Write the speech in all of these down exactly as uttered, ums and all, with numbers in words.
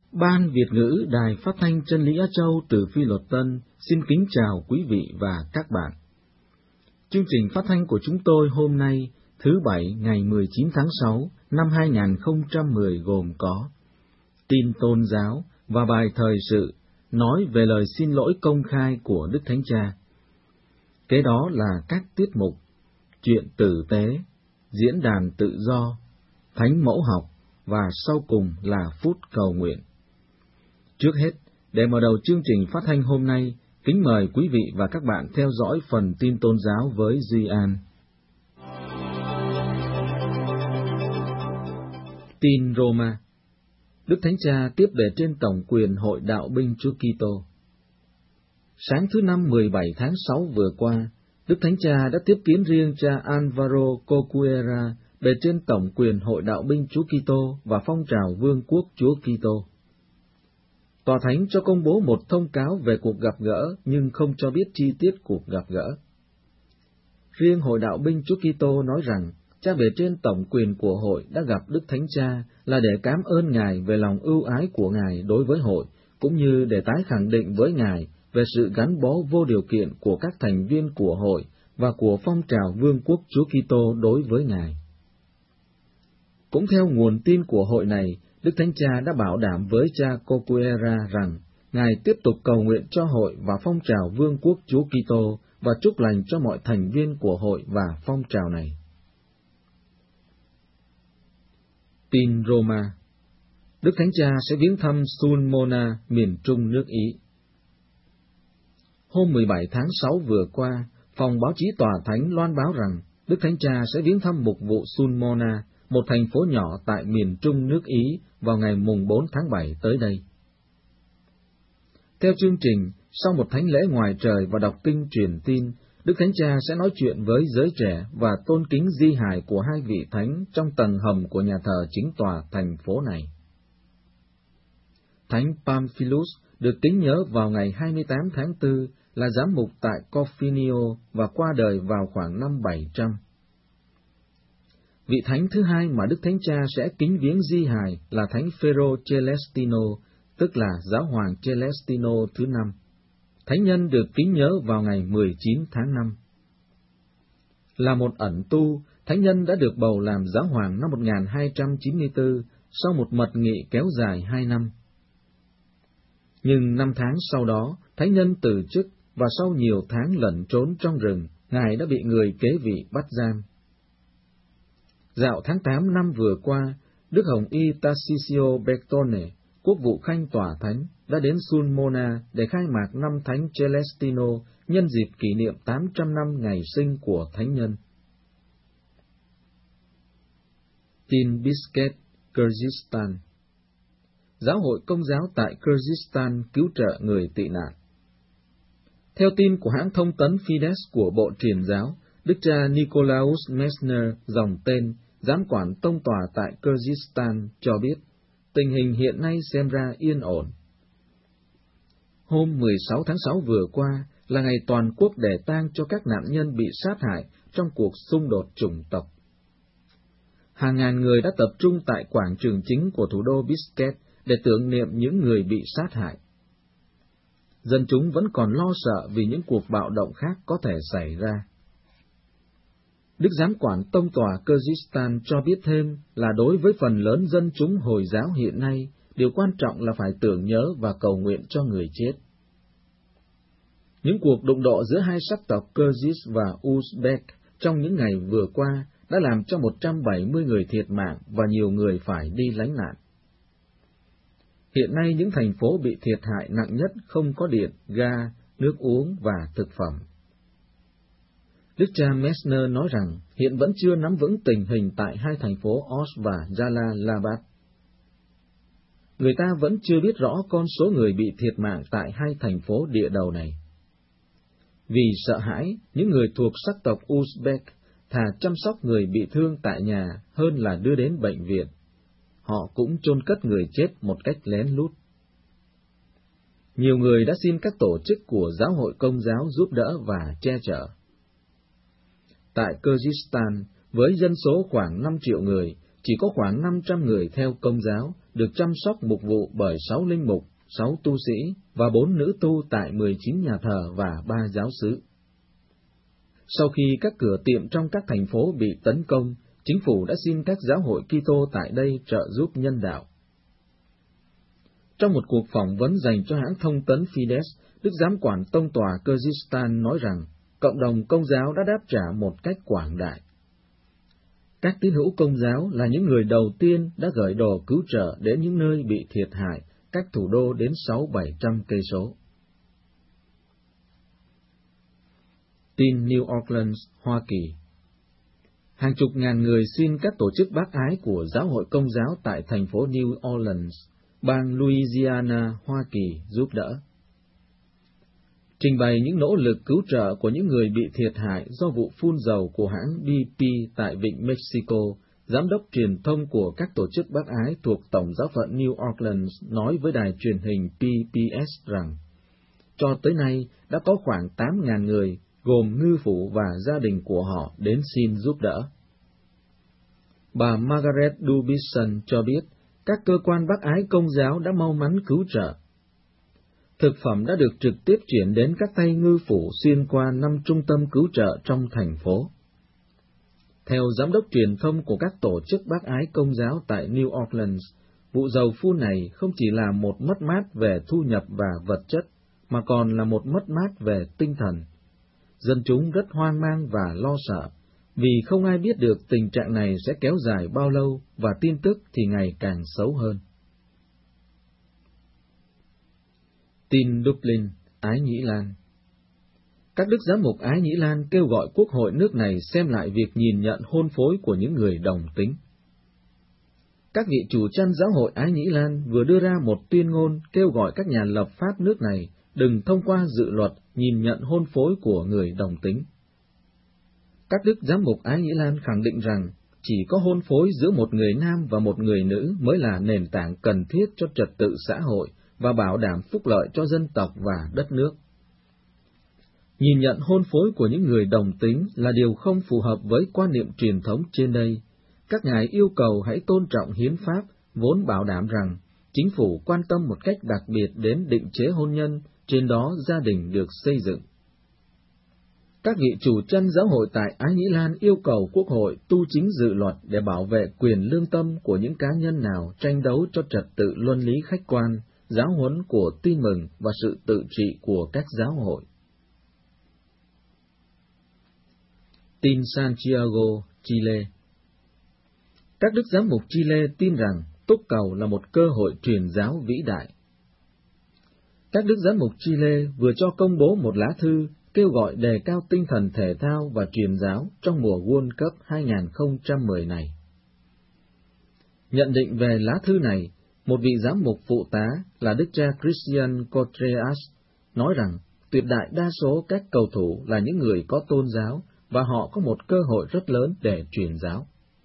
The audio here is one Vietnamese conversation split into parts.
Ban Việt ngữ Đài Phát thanh Chân lý Á Châu từ Phi Luật Tân xin kính chào quý vị và các bạn. Chương trình phát thanh của chúng tôi hôm nay, thứ Bảy ngày mười chín tháng sáu năm hai nghìn không trăm mười gồm có tin tôn giáo và bài thời sự nói về lời xin lỗi công khai của Đức Thánh Cha. Kế đó là các tiết mục chuyện tử tế, diễn đàn tự do, thánh mẫu học và sau cùng là phút cầu nguyện. Trước hết, để mở đầu chương trình phát thanh hôm nay, kính mời quý vị và các bạn theo dõi phần tin tôn giáo với Duy An. Tin Roma. Đức Thánh Cha tiếp bề trên tổng quyền Hội Đạo binh Chúa Kitô. Sáng thứ Năm mười bảy tháng sáu vừa qua, Đức Thánh Cha đã tiếp kiến riêng cha Alvaro Corcuera, bề trên tổng quyền Hội Đạo binh Chúa Kitô và phong trào Vương quốc Chúa Kitô. Tòa Thánh cho công bố một thông cáo về cuộc gặp gỡ, nhưng không cho biết chi tiết cuộc gặp gỡ. Riêng Hội Đạo binh Chúa Kitô nói rằng, cha bề trên tổng quyền của hội đã gặp Đức Thánh Cha là để cảm ơn Ngài về lòng ưu ái của Ngài đối với hội, cũng như để tái khẳng định với Ngài về sự gắn bó vô điều kiện của các thành viên của hội và của phong trào Vương quốc Chúa Kitô đối với Ngài. Cũng theo nguồn tin của hội này, Đức Thánh Cha đã bảo đảm với cha Corcuera rằng Ngài tiếp tục cầu nguyện cho hội và phong trào Vương quốc Chúa Kitô và chúc lành cho mọi thành viên của hội và phong trào này. Tin Roma. Đức Thánh Cha sẽ viếng thăm Sulmona, miền trung nước Ý. Hôm mười bảy tháng sáu vừa qua, phòng báo chí Tòa Thánh loan báo rằng Đức Thánh Cha sẽ viếng thăm mục vụ Sulmona, một thành phố nhỏ tại miền trung nước Ý, vào ngày mùng bốn tháng bảy tới đây. Theo chương trình, sau một thánh lễ ngoài trời và đọc kinh truyền tin, Đức Thánh Cha sẽ nói chuyện với giới trẻ và tôn kính di hài của hai vị thánh trong tầng hầm của nhà thờ chính tòa thành phố này. Thánh Pamphilus được kính nhớ vào ngày hai mươi tám tháng tư, là giám mục tại Corfinio và qua đời vào khoảng năm bảy trăm. Vị thánh thứ hai mà Đức Thánh Cha sẽ kính viếng di hài là Thánh Phêrô Celestino, tức là Giáo hoàng Celestino thứ năm. Thánh nhân được kính nhớ vào ngày mười chín tháng năm. Là một ẩn tu, thánh nhân đã được bầu làm giáo hoàng năm một nghìn hai trăm chín mươi tư, sau một mật nghị kéo dài hai năm. Nhưng năm tháng sau đó, thánh nhân từ chức, và sau nhiều tháng lẩn trốn trong rừng, Ngài đã bị người kế vị bắt giam. Dạo tháng tám năm vừa qua, Đức Hồng Y Tarcisio Bertone, quốc vụ khanh Tòa Thánh, đã đến Sulmona để khai mạc năm Thánh Celestino nhân dịp kỷ niệm tám trăm năm ngày sinh của thánh nhân. Tin Bishkek, Kyrgyzstan. Giáo hội Công giáo tại Kyrgyzstan cứu trợ người tị nạn. Theo tin của hãng thông tấn Fides của Bộ Truyền giáo, Đức cha Nikolaus Messner, dòng tên, giám quản tông tòa tại Kyrgyzstan, cho biết, tình hình hiện nay xem ra yên ổn. Hôm mười sáu tháng sáu vừa qua là ngày toàn quốc để tang cho các nạn nhân bị sát hại trong cuộc xung đột chủng tộc. Hàng ngàn người đã tập trung tại quảng trường chính của thủ đô Bishkek để tưởng niệm những người bị sát hại. Dân chúng vẫn còn lo sợ vì những cuộc bạo động khác có thể xảy ra. Đức giám quản tông tòa Kyrgyzstan cho biết thêm là đối với phần lớn dân chúng Hồi giáo hiện nay, điều quan trọng là phải tưởng nhớ và cầu nguyện cho người chết. Những cuộc đụng độ giữa hai sắc tộc Kyrgyz và Uzbek trong những ngày vừa qua đã làm cho một trăm bảy mươi người thiệt mạng và nhiều người phải đi lánh nạn. Hiện nay những thành phố bị thiệt hại nặng nhất không có điện, ga, nước uống và thực phẩm. Đức cha Messner nói rằng hiện vẫn chưa nắm vững tình hình tại hai thành phố Osh và Jalalabad. Người ta vẫn chưa biết rõ con số người bị thiệt mạng tại hai thành phố địa đầu này. Vì sợ hãi, những người thuộc sắc tộc Uzbek thà chăm sóc người bị thương tại nhà hơn là đưa đến bệnh viện. Họ cũng chôn cất người chết một cách lén lút. Nhiều người đã xin các tổ chức của giáo hội Công giáo giúp đỡ và che chở. Tại Kyrgyzstan, với dân số khoảng năm triệu người, chỉ có khoảng năm trăm người theo Công giáo, được chăm sóc mục vụ bởi sáu linh mục, sáu tu sĩ và bốn nữ tu tại mười chín nhà thờ và ba giáo xứ. Sau khi các cửa tiệm trong các thành phố bị tấn công, chính phủ đã xin các giáo hội Kitô tại đây trợ giúp nhân đạo. Trong một cuộc phỏng vấn dành cho hãng thông tấn Fides, Đức Giám quản Tông tòa Kyrgyzstan nói rằng cộng đồng Công giáo đã đáp trả một cách quảng đại. Các tín hữu Công giáo là những người đầu tiên đã gửi đồ cứu trợ đến những nơi bị thiệt hại, cách thủ đô đến sáu bảy trăm cây số. Tin New Orleans, Hoa Kỳ. Hàng chục ngàn người xin các tổ chức bác ái của giáo hội Công giáo tại thành phố New Orleans, bang Louisiana, Hoa Kỳ giúp đỡ. Trình bày những nỗ lực cứu trợ của những người bị thiệt hại do vụ phun dầu của hãng bê pê tại Vịnh Mexico, giám đốc truyền thông của các tổ chức bác ái thuộc Tổng giáo phận New Orleans nói với đài truyền hình pê bê ét rằng, cho tới nay đã có khoảng tám nghìn người, gồm ngư phủ và gia đình của họ, đến xin giúp đỡ. Bà Margaret Dubison cho biết, các cơ quan bác ái Công giáo đã mau mắn cứu trợ. Thực phẩm đã được trực tiếp chuyển đến các tay ngư phủ xuyên qua năm trung tâm cứu trợ trong thành phố. Theo giám đốc truyền thông của các tổ chức bác ái Công giáo tại New Orleans, vụ dầu phun này không chỉ là một mất mát về thu nhập và vật chất, mà còn là một mất mát về tinh thần. Dân chúng rất hoang mang và lo sợ, vì không ai biết được tình trạng này sẽ kéo dài bao lâu và tin tức thì ngày càng xấu hơn. Tin Dublin, Ái Nhĩ Lan. Các đức giám mục Ái Nhĩ Lan kêu gọi quốc hội nước này xem lại việc nhìn nhận hôn phối của những người đồng tính. Các vị chủ chăn giáo hội Ái Nhĩ Lan vừa đưa ra một tuyên ngôn kêu gọi các nhà lập pháp nước này đừng thông qua dự luật nhìn nhận hôn phối của người đồng tính. Các đức giám mục Ái Nhĩ Lan khẳng định rằng chỉ có hôn phối giữa một người nam và một người nữ mới là nền tảng cần thiết cho trật tự xã hội và bảo đảm phúc lợi cho dân tộc và đất nước. Nhìn nhận hôn phối của những người đồng tính là điều không phù hợp với quan niệm truyền thống trên đây. Các ngài yêu cầu hãy tôn trọng hiến pháp, vốn bảo đảm rằng chính phủ quan tâm một cách đặc biệt đến định chế hôn nhân, trên đó gia đình được xây dựng. Các vị chủ chăn giáo hội tại Ái Nhĩ Lan yêu cầu Quốc hội tu chính dự luật để bảo vệ quyền lương tâm của những cá nhân nào tranh đấu cho trật tự luân lý khách quan, giáo huấn của tin mừng và sự tự trị của các giáo hội. Tin Santiago, Chile. Các đức giám mục Chile tin rằng túc cầu là một cơ hội truyền giáo vĩ đại. Các đức giám mục Chile vừa cho công bố một lá thư kêu gọi đề cao tinh thần thể thao và truyền giáo trong mùa World Cup hai không một không này. Nhận định về lá thư này, một vị giám mục phụ tá là đức cha Christian Contreras nói rằng tuyệt đại đa số các cầu thủ là những người có tôn giáo và họ có một cơ hội rất lớn để truyền giáo.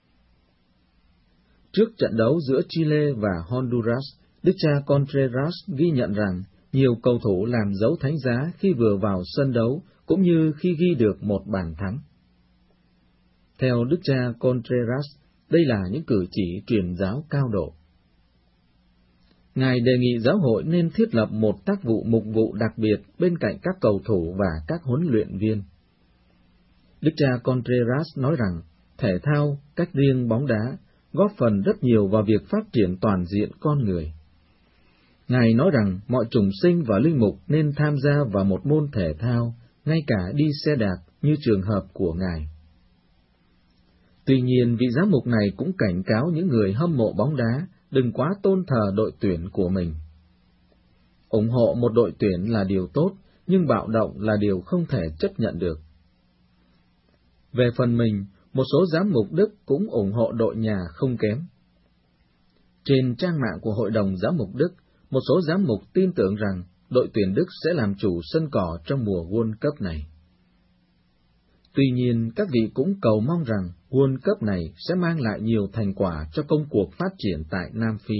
Trước trận đấu giữa Chile và Honduras, đức cha Contreras ghi nhận rằng nhiều cầu thủ làm dấu thánh giá khi vừa vào sân đấu, cũng như khi ghi được một bàn thắng. Theo đức cha Contreras, đây là những cử chỉ truyền giáo cao độ. Ngài đề nghị giáo hội nên thiết lập một tác vụ mục vụ đặc biệt bên cạnh các cầu thủ và các huấn luyện viên. Đức cha Contreras nói rằng thể thao, cách riêng bóng đá, góp phần rất nhiều vào việc phát triển toàn diện con người. Ngài nói rằng mọi chủng sinh và linh mục nên tham gia vào một môn thể thao, ngay cả đi xe đạp như trường hợp của Ngài. Tuy nhiên, vị giám mục này cũng cảnh cáo những người hâm mộ bóng đá đừng quá tôn thờ đội tuyển của mình. Ủng hộ một đội tuyển là điều tốt, nhưng bạo động là điều không thể chấp nhận được. Về phần mình, một số giám mục Đức cũng ủng hộ đội nhà không kém. Trên trang mạng của Hội đồng Giám mục Đức, một số giám mục tin tưởng rằng đội tuyển Đức sẽ làm chủ sân cỏ trong mùa World Cup này. Tuy nhiên, các vị cũng cầu mong rằng World Cup này sẽ mang lại nhiều thành quả cho công cuộc phát triển tại Nam Phi.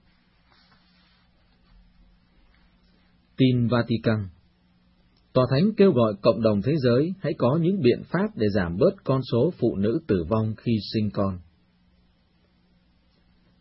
Tin Vatican. Tòa Thánh kêu gọi cộng đồng thế giới hãy có những biện pháp để giảm bớt con số phụ nữ tử vong khi sinh con.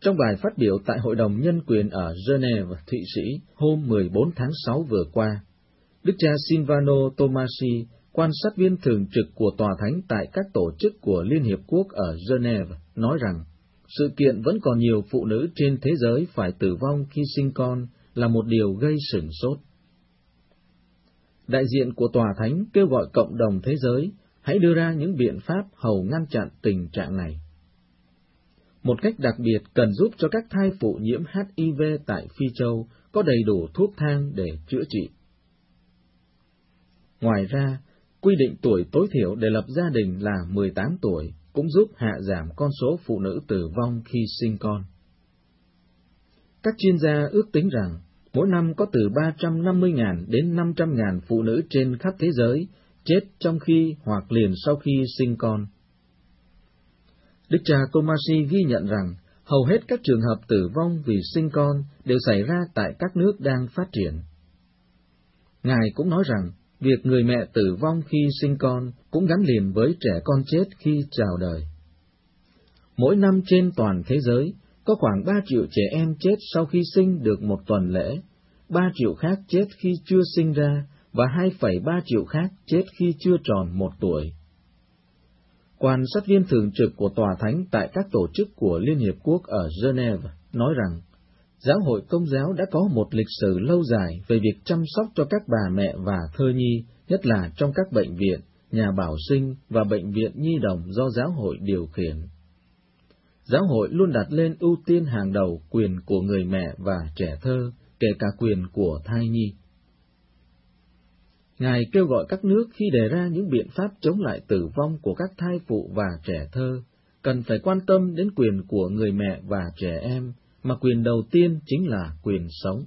Trong bài phát biểu tại Hội đồng Nhân quyền ở Geneva, Thụy Sĩ, hôm mười bốn tháng sáu vừa qua, Đức cha Silvano Tomasi, quan sát viên thường trực của Tòa Thánh tại các tổ chức của Liên Hiệp Quốc ở Geneva, nói rằng sự kiện vẫn còn nhiều phụ nữ trên thế giới phải tử vong khi sinh con là một điều gây sửng sốt. Đại diện của Tòa Thánh kêu gọi cộng đồng thế giới hãy đưa ra những biện pháp hầu ngăn chặn tình trạng này. Một cách đặc biệt cần giúp cho các thai phụ nhiễm H I V tại Phi Châu có đầy đủ thuốc thang để chữa trị. Ngoài ra, quy định tuổi tối thiểu để lập gia đình là mười tám tuổi cũng giúp hạ giảm con số phụ nữ tử vong khi sinh con. Các chuyên gia ước tính rằng mỗi năm có từ ba trăm năm mươi nghìn đến năm trăm nghìn phụ nữ trên khắp thế giới chết trong khi hoặc liền sau khi sinh con. Đức cha Tomasi ghi nhận rằng hầu hết các trường hợp tử vong vì sinh con đều xảy ra tại các nước đang phát triển. Ngài cũng nói rằng việc người mẹ tử vong khi sinh con cũng gắn liền với trẻ con chết khi chào đời. Mỗi năm trên toàn thế giới, có khoảng ba triệu trẻ em chết sau khi sinh được một tuần lễ, ba triệu khác chết khi chưa sinh ra, và hai phẩy ba triệu khác chết khi chưa tròn một tuổi. Quan sát viên thường trực của Tòa Thánh tại các tổ chức của Liên Hiệp Quốc ở Geneva nói rằng, Giáo hội Công giáo đã có một lịch sử lâu dài về việc chăm sóc cho các bà mẹ và thơ nhi, nhất là trong các bệnh viện, nhà bảo sinh và bệnh viện nhi đồng do giáo hội điều khiển. Giáo hội luôn đặt lên ưu tiên hàng đầu quyền của người mẹ và trẻ thơ, kể cả quyền của thai nhi. Ngài kêu gọi các nước khi đề ra những biện pháp chống lại tử vong của các thai phụ và trẻ thơ, cần phải quan tâm đến quyền của người mẹ và trẻ em, mà quyền đầu tiên chính là quyền sống.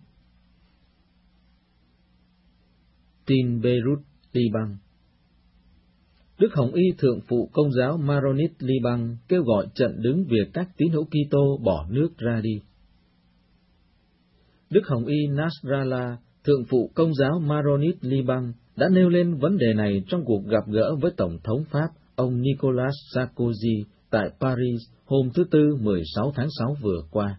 Tin Beirut, Liban. Đức Hồng Y Thượng phụ Công giáo Maronit Liban kêu gọi trận đứng việc các tín hữu Kitô bỏ nước ra đi. Đức Hồng Y Nasrallah, Thượng phụ Công giáo Maronit Liban, đã nêu lên vấn đề này trong cuộc gặp gỡ với Tổng thống Pháp ông Nicolas Sarkozy tại Paris hôm thứ Tư mười sáu tháng sáu vừa qua.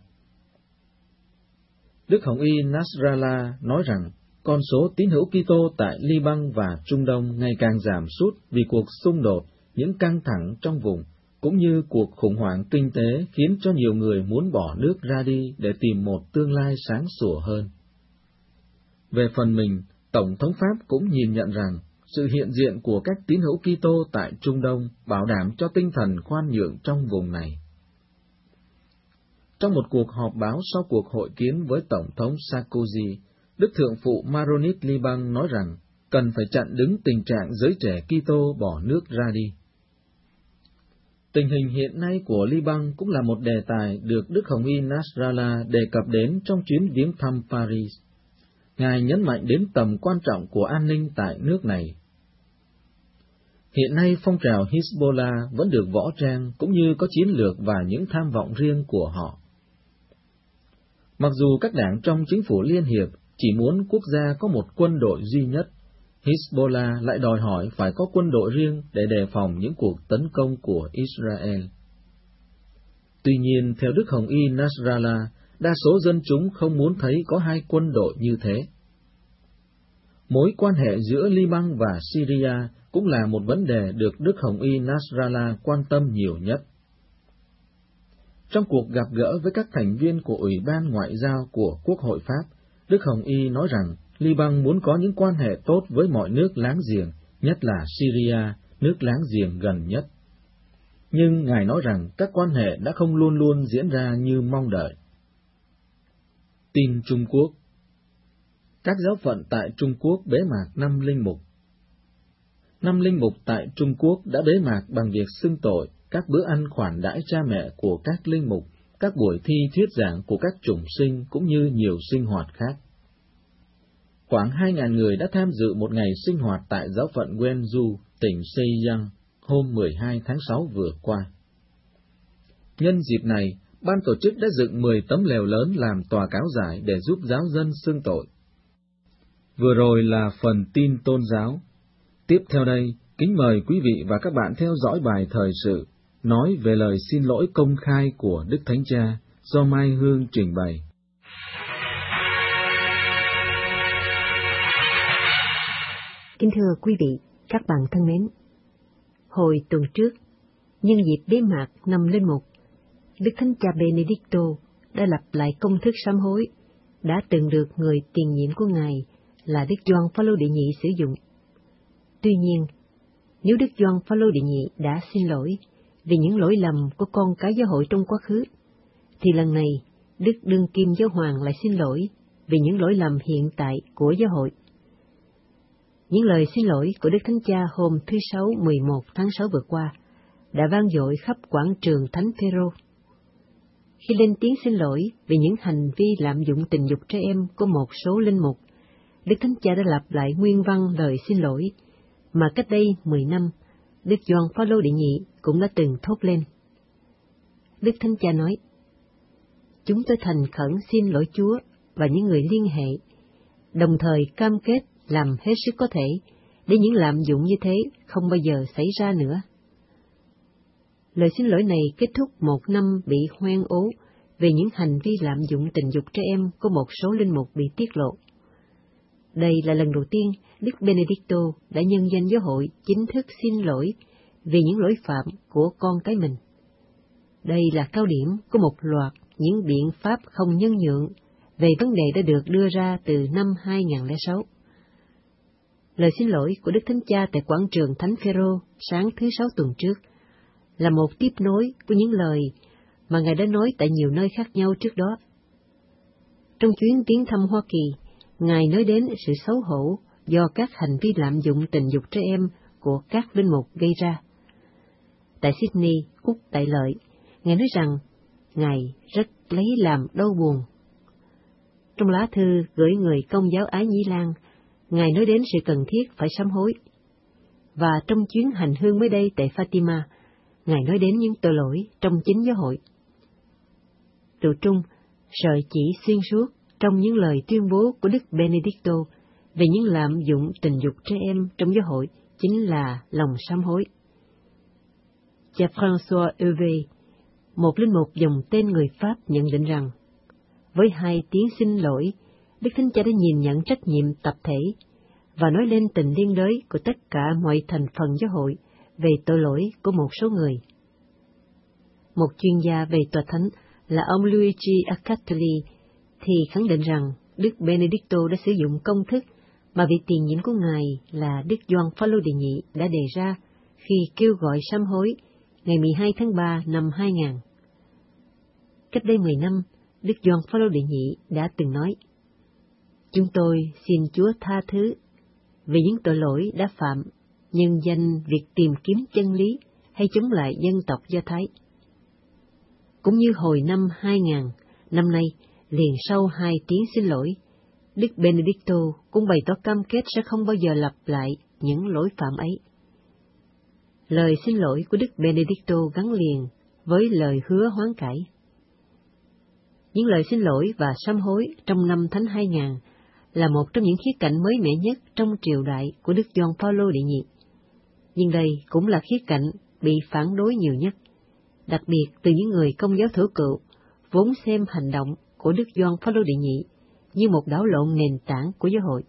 Đức Hồng Y Nasrallah nói rằng con số tín hữu Kitô tại Liban và Trung Đông ngày càng giảm sút vì cuộc xung đột, những căng thẳng trong vùng, cũng như cuộc khủng hoảng kinh tế khiến cho nhiều người muốn bỏ nước ra đi để tìm một tương lai sáng sủa hơn. Về phần mình, Tổng thống Pháp cũng nhìn nhận rằng sự hiện diện của các tín hữu Kitô tại Trung Đông bảo đảm cho tinh thần khoan nhượng trong vùng này. Trong một cuộc họp báo sau cuộc hội kiến với Tổng thống Sarkozy, Đức Thượng phụ Maronit Liban nói rằng cần phải chặn đứng tình trạng giới trẻ Kitô bỏ nước ra đi. Tình hình hiện nay của Liban cũng là một đề tài được Đức Hồng Y Nasrallah đề cập đến trong chuyến viếng thăm Paris. Ngài nhấn mạnh đến tầm quan trọng của an ninh tại nước này. Hiện nay phong trào Hezbollah vẫn được võ trang cũng như có chiến lược và những tham vọng riêng của họ. Mặc dù các đảng trong chính phủ liên hiệp chỉ muốn quốc gia có một quân đội duy nhất, Hezbollah lại đòi hỏi phải có quân đội riêng để đề phòng những cuộc tấn công của Israel. Tuy nhiên, theo Đức Hồng Y Nasrallah, đa số dân chúng không muốn thấy có hai quân đội như thế. Mối quan hệ giữa Liban và Syria cũng là một vấn đề được Đức Hồng Y Nasrallah quan tâm nhiều nhất. Trong cuộc gặp gỡ với các thành viên của Ủy ban Ngoại giao của Quốc hội Pháp, Đức Hồng Y nói rằng Liban muốn có những quan hệ tốt với mọi nước láng giềng, nhất là Syria, nước láng giềng gần nhất. Nhưng Ngài nói rằng các quan hệ đã không luôn luôn diễn ra như mong đợi. Tin Trung Quốc. Các giáo phận tại Trung Quốc bế mạc năm linh mục. Năm linh mục tại Trung Quốc đã bế mạc bằng việc xưng tội, các bữa ăn khoản đãi cha mẹ của các linh mục, các buổi thi thuyết giảng của các chủng sinh cũng như nhiều sinh hoạt khác. Khoảng hai nghìn người đã tham dự một ngày sinh hoạt tại giáo phận Guangzhou, tỉnh Zhejiang, hôm mười hai tháng sáu vừa qua. Nhân dịp này, ban tổ chức đã dựng mười tấm lều lớn làm tòa cáo giải để giúp giáo dân xưng tội. Vừa rồi là phần tin tôn giáo. Tiếp theo đây, kính mời quý vị và các bạn theo dõi bài thời sự nói về lời xin lỗi công khai của Đức Thánh Cha do Mai Hương trình bày. Kính thưa quý vị, các bạn thân mến, hồi tuần trước, nhân dịp bế mạc năm linh mục, Đức Thánh Cha Benedicto đã lặp lại công thức sám hối đã từng được người tiền nhiệm của Ngài là Đức Gioan Phaolô đệ nhị sử dụng. Tuy nhiên, nếu Đức Gioan Phaolô đệ nhị đã xin lỗi vì những lỗi lầm của con cái giáo hội trong quá khứ, thì lần này Đức Đương Kim Giáo Hoàng lại xin lỗi vì những lỗi lầm hiện tại của giáo hội. Những lời xin lỗi của Đức Thánh Cha hôm thứ Sáu mười một tháng sáu vừa qua đã vang dội khắp quảng trường Thánh Phêrô. Khi lên tiếng xin lỗi vì những hành vi lạm dụng tình dục trẻ em của một số linh mục, Đức Thánh Cha đã lặp lại nguyên văn lời xin lỗi mà cách đây mười năm, Đức Gioan Phaolô đệ nhị cũng đã từng thốt lên. Đức Thánh Cha nói: "Chúng tôi thành khẩn xin lỗi Chúa và những người liên hệ, đồng thời cam kết làm hết sức có thể để những lạm dụng như thế không bao giờ xảy ra nữa." Lời xin lỗi này kết thúc một năm bị hoen ố về những hành vi lạm dụng tình dục trẻ em của một số linh mục bị tiết lộ. Đây là lần đầu tiên Đức Benedicto đã nhân danh giáo hội chính thức xin lỗi vì những lỗi phạm của con cái mình. Đây là cao điểm của một loạt những biện pháp không nhân nhượng về vấn đề đã được đưa ra từ năm hai nghìn lẻ sáu. Lời xin lỗi của Đức Thánh Cha tại quảng trường Thánh Phêrô sáng thứ Sáu tuần trước là một tiếp nối của những lời mà Ngài đã nói tại nhiều nơi khác nhau trước đó. Trong chuyến viếng thăm Hoa Kỳ, Ngài nói đến sự xấu hổ do các hành vi lạm dụng tình dục trẻ em của các linh mục gây ra. Tại Sydney, Úc Đại Lợi, Ngài nói rằng Ngài rất lấy làm đau buồn. Trong lá thư gửi người Công giáo Ái Nhĩ Lan, Ngài nói đến sự cần thiết phải sám hối. Và trong chuyến hành hương mới đây tại Fatima, Ngài nói đến những tội lỗi trong chính giáo hội. Trụ trung, sợi chỉ xuyên suốt trong những lời tuyên bố của Đức Benedicto về những lạm dụng tình dục trẻ em trong giáo hội chính là lòng sám hối. Cha François Hervé, một linh mục dòng tên người Pháp, nhận định rằng, với hai tiếng xin lỗi, Đức Thánh Cha đã nhìn nhận trách nhiệm tập thể và nói lên tình liên đới của tất cả mọi thành phần giáo hội về tội lỗi của một số người. Một chuyên gia về tòa thánh là ông Luigi Acatoli thì khẳng định rằng Đức Benedicto đã sử dụng công thức mà vị tiền nhiệm của Ngài là Đức Gioan Phaolô đệ nhị đã đề ra khi kêu gọi sám hối ngày mười hai tháng ba năm hai nghìn. Cách đây mười năm, Đức Gioan Phaolô đệ nhị đã từng nói: "Chúng tôi xin Chúa tha thứ vì những tội lỗi đã phạm nhân danh việc tìm kiếm chân lý hay chống lại dân tộc Do Thái." Cũng như hồi năm hai nghìn, năm nay, liền sau hai tiếng xin lỗi, Đức Benedicto cũng bày tỏ cam kết sẽ không bao giờ lặp lại những lỗi phạm ấy. Lời xin lỗi của Đức Benedicto gắn liền với lời hứa hoán cải. Những lời xin lỗi và sám hối trong năm Thánh hai nghìn là một trong những khía cạnh mới mẻ nhất trong triều đại của Đức Gioan Phaolô đệ nhị. Nhưng đây cũng là khía cạnh bị phản đối nhiều nhất, đặc biệt từ những người Công giáo thổ cựu, vốn xem hành động của Đức Gioan Phaolô đệ nhị như một đảo lộn nền tảng của giáo hội.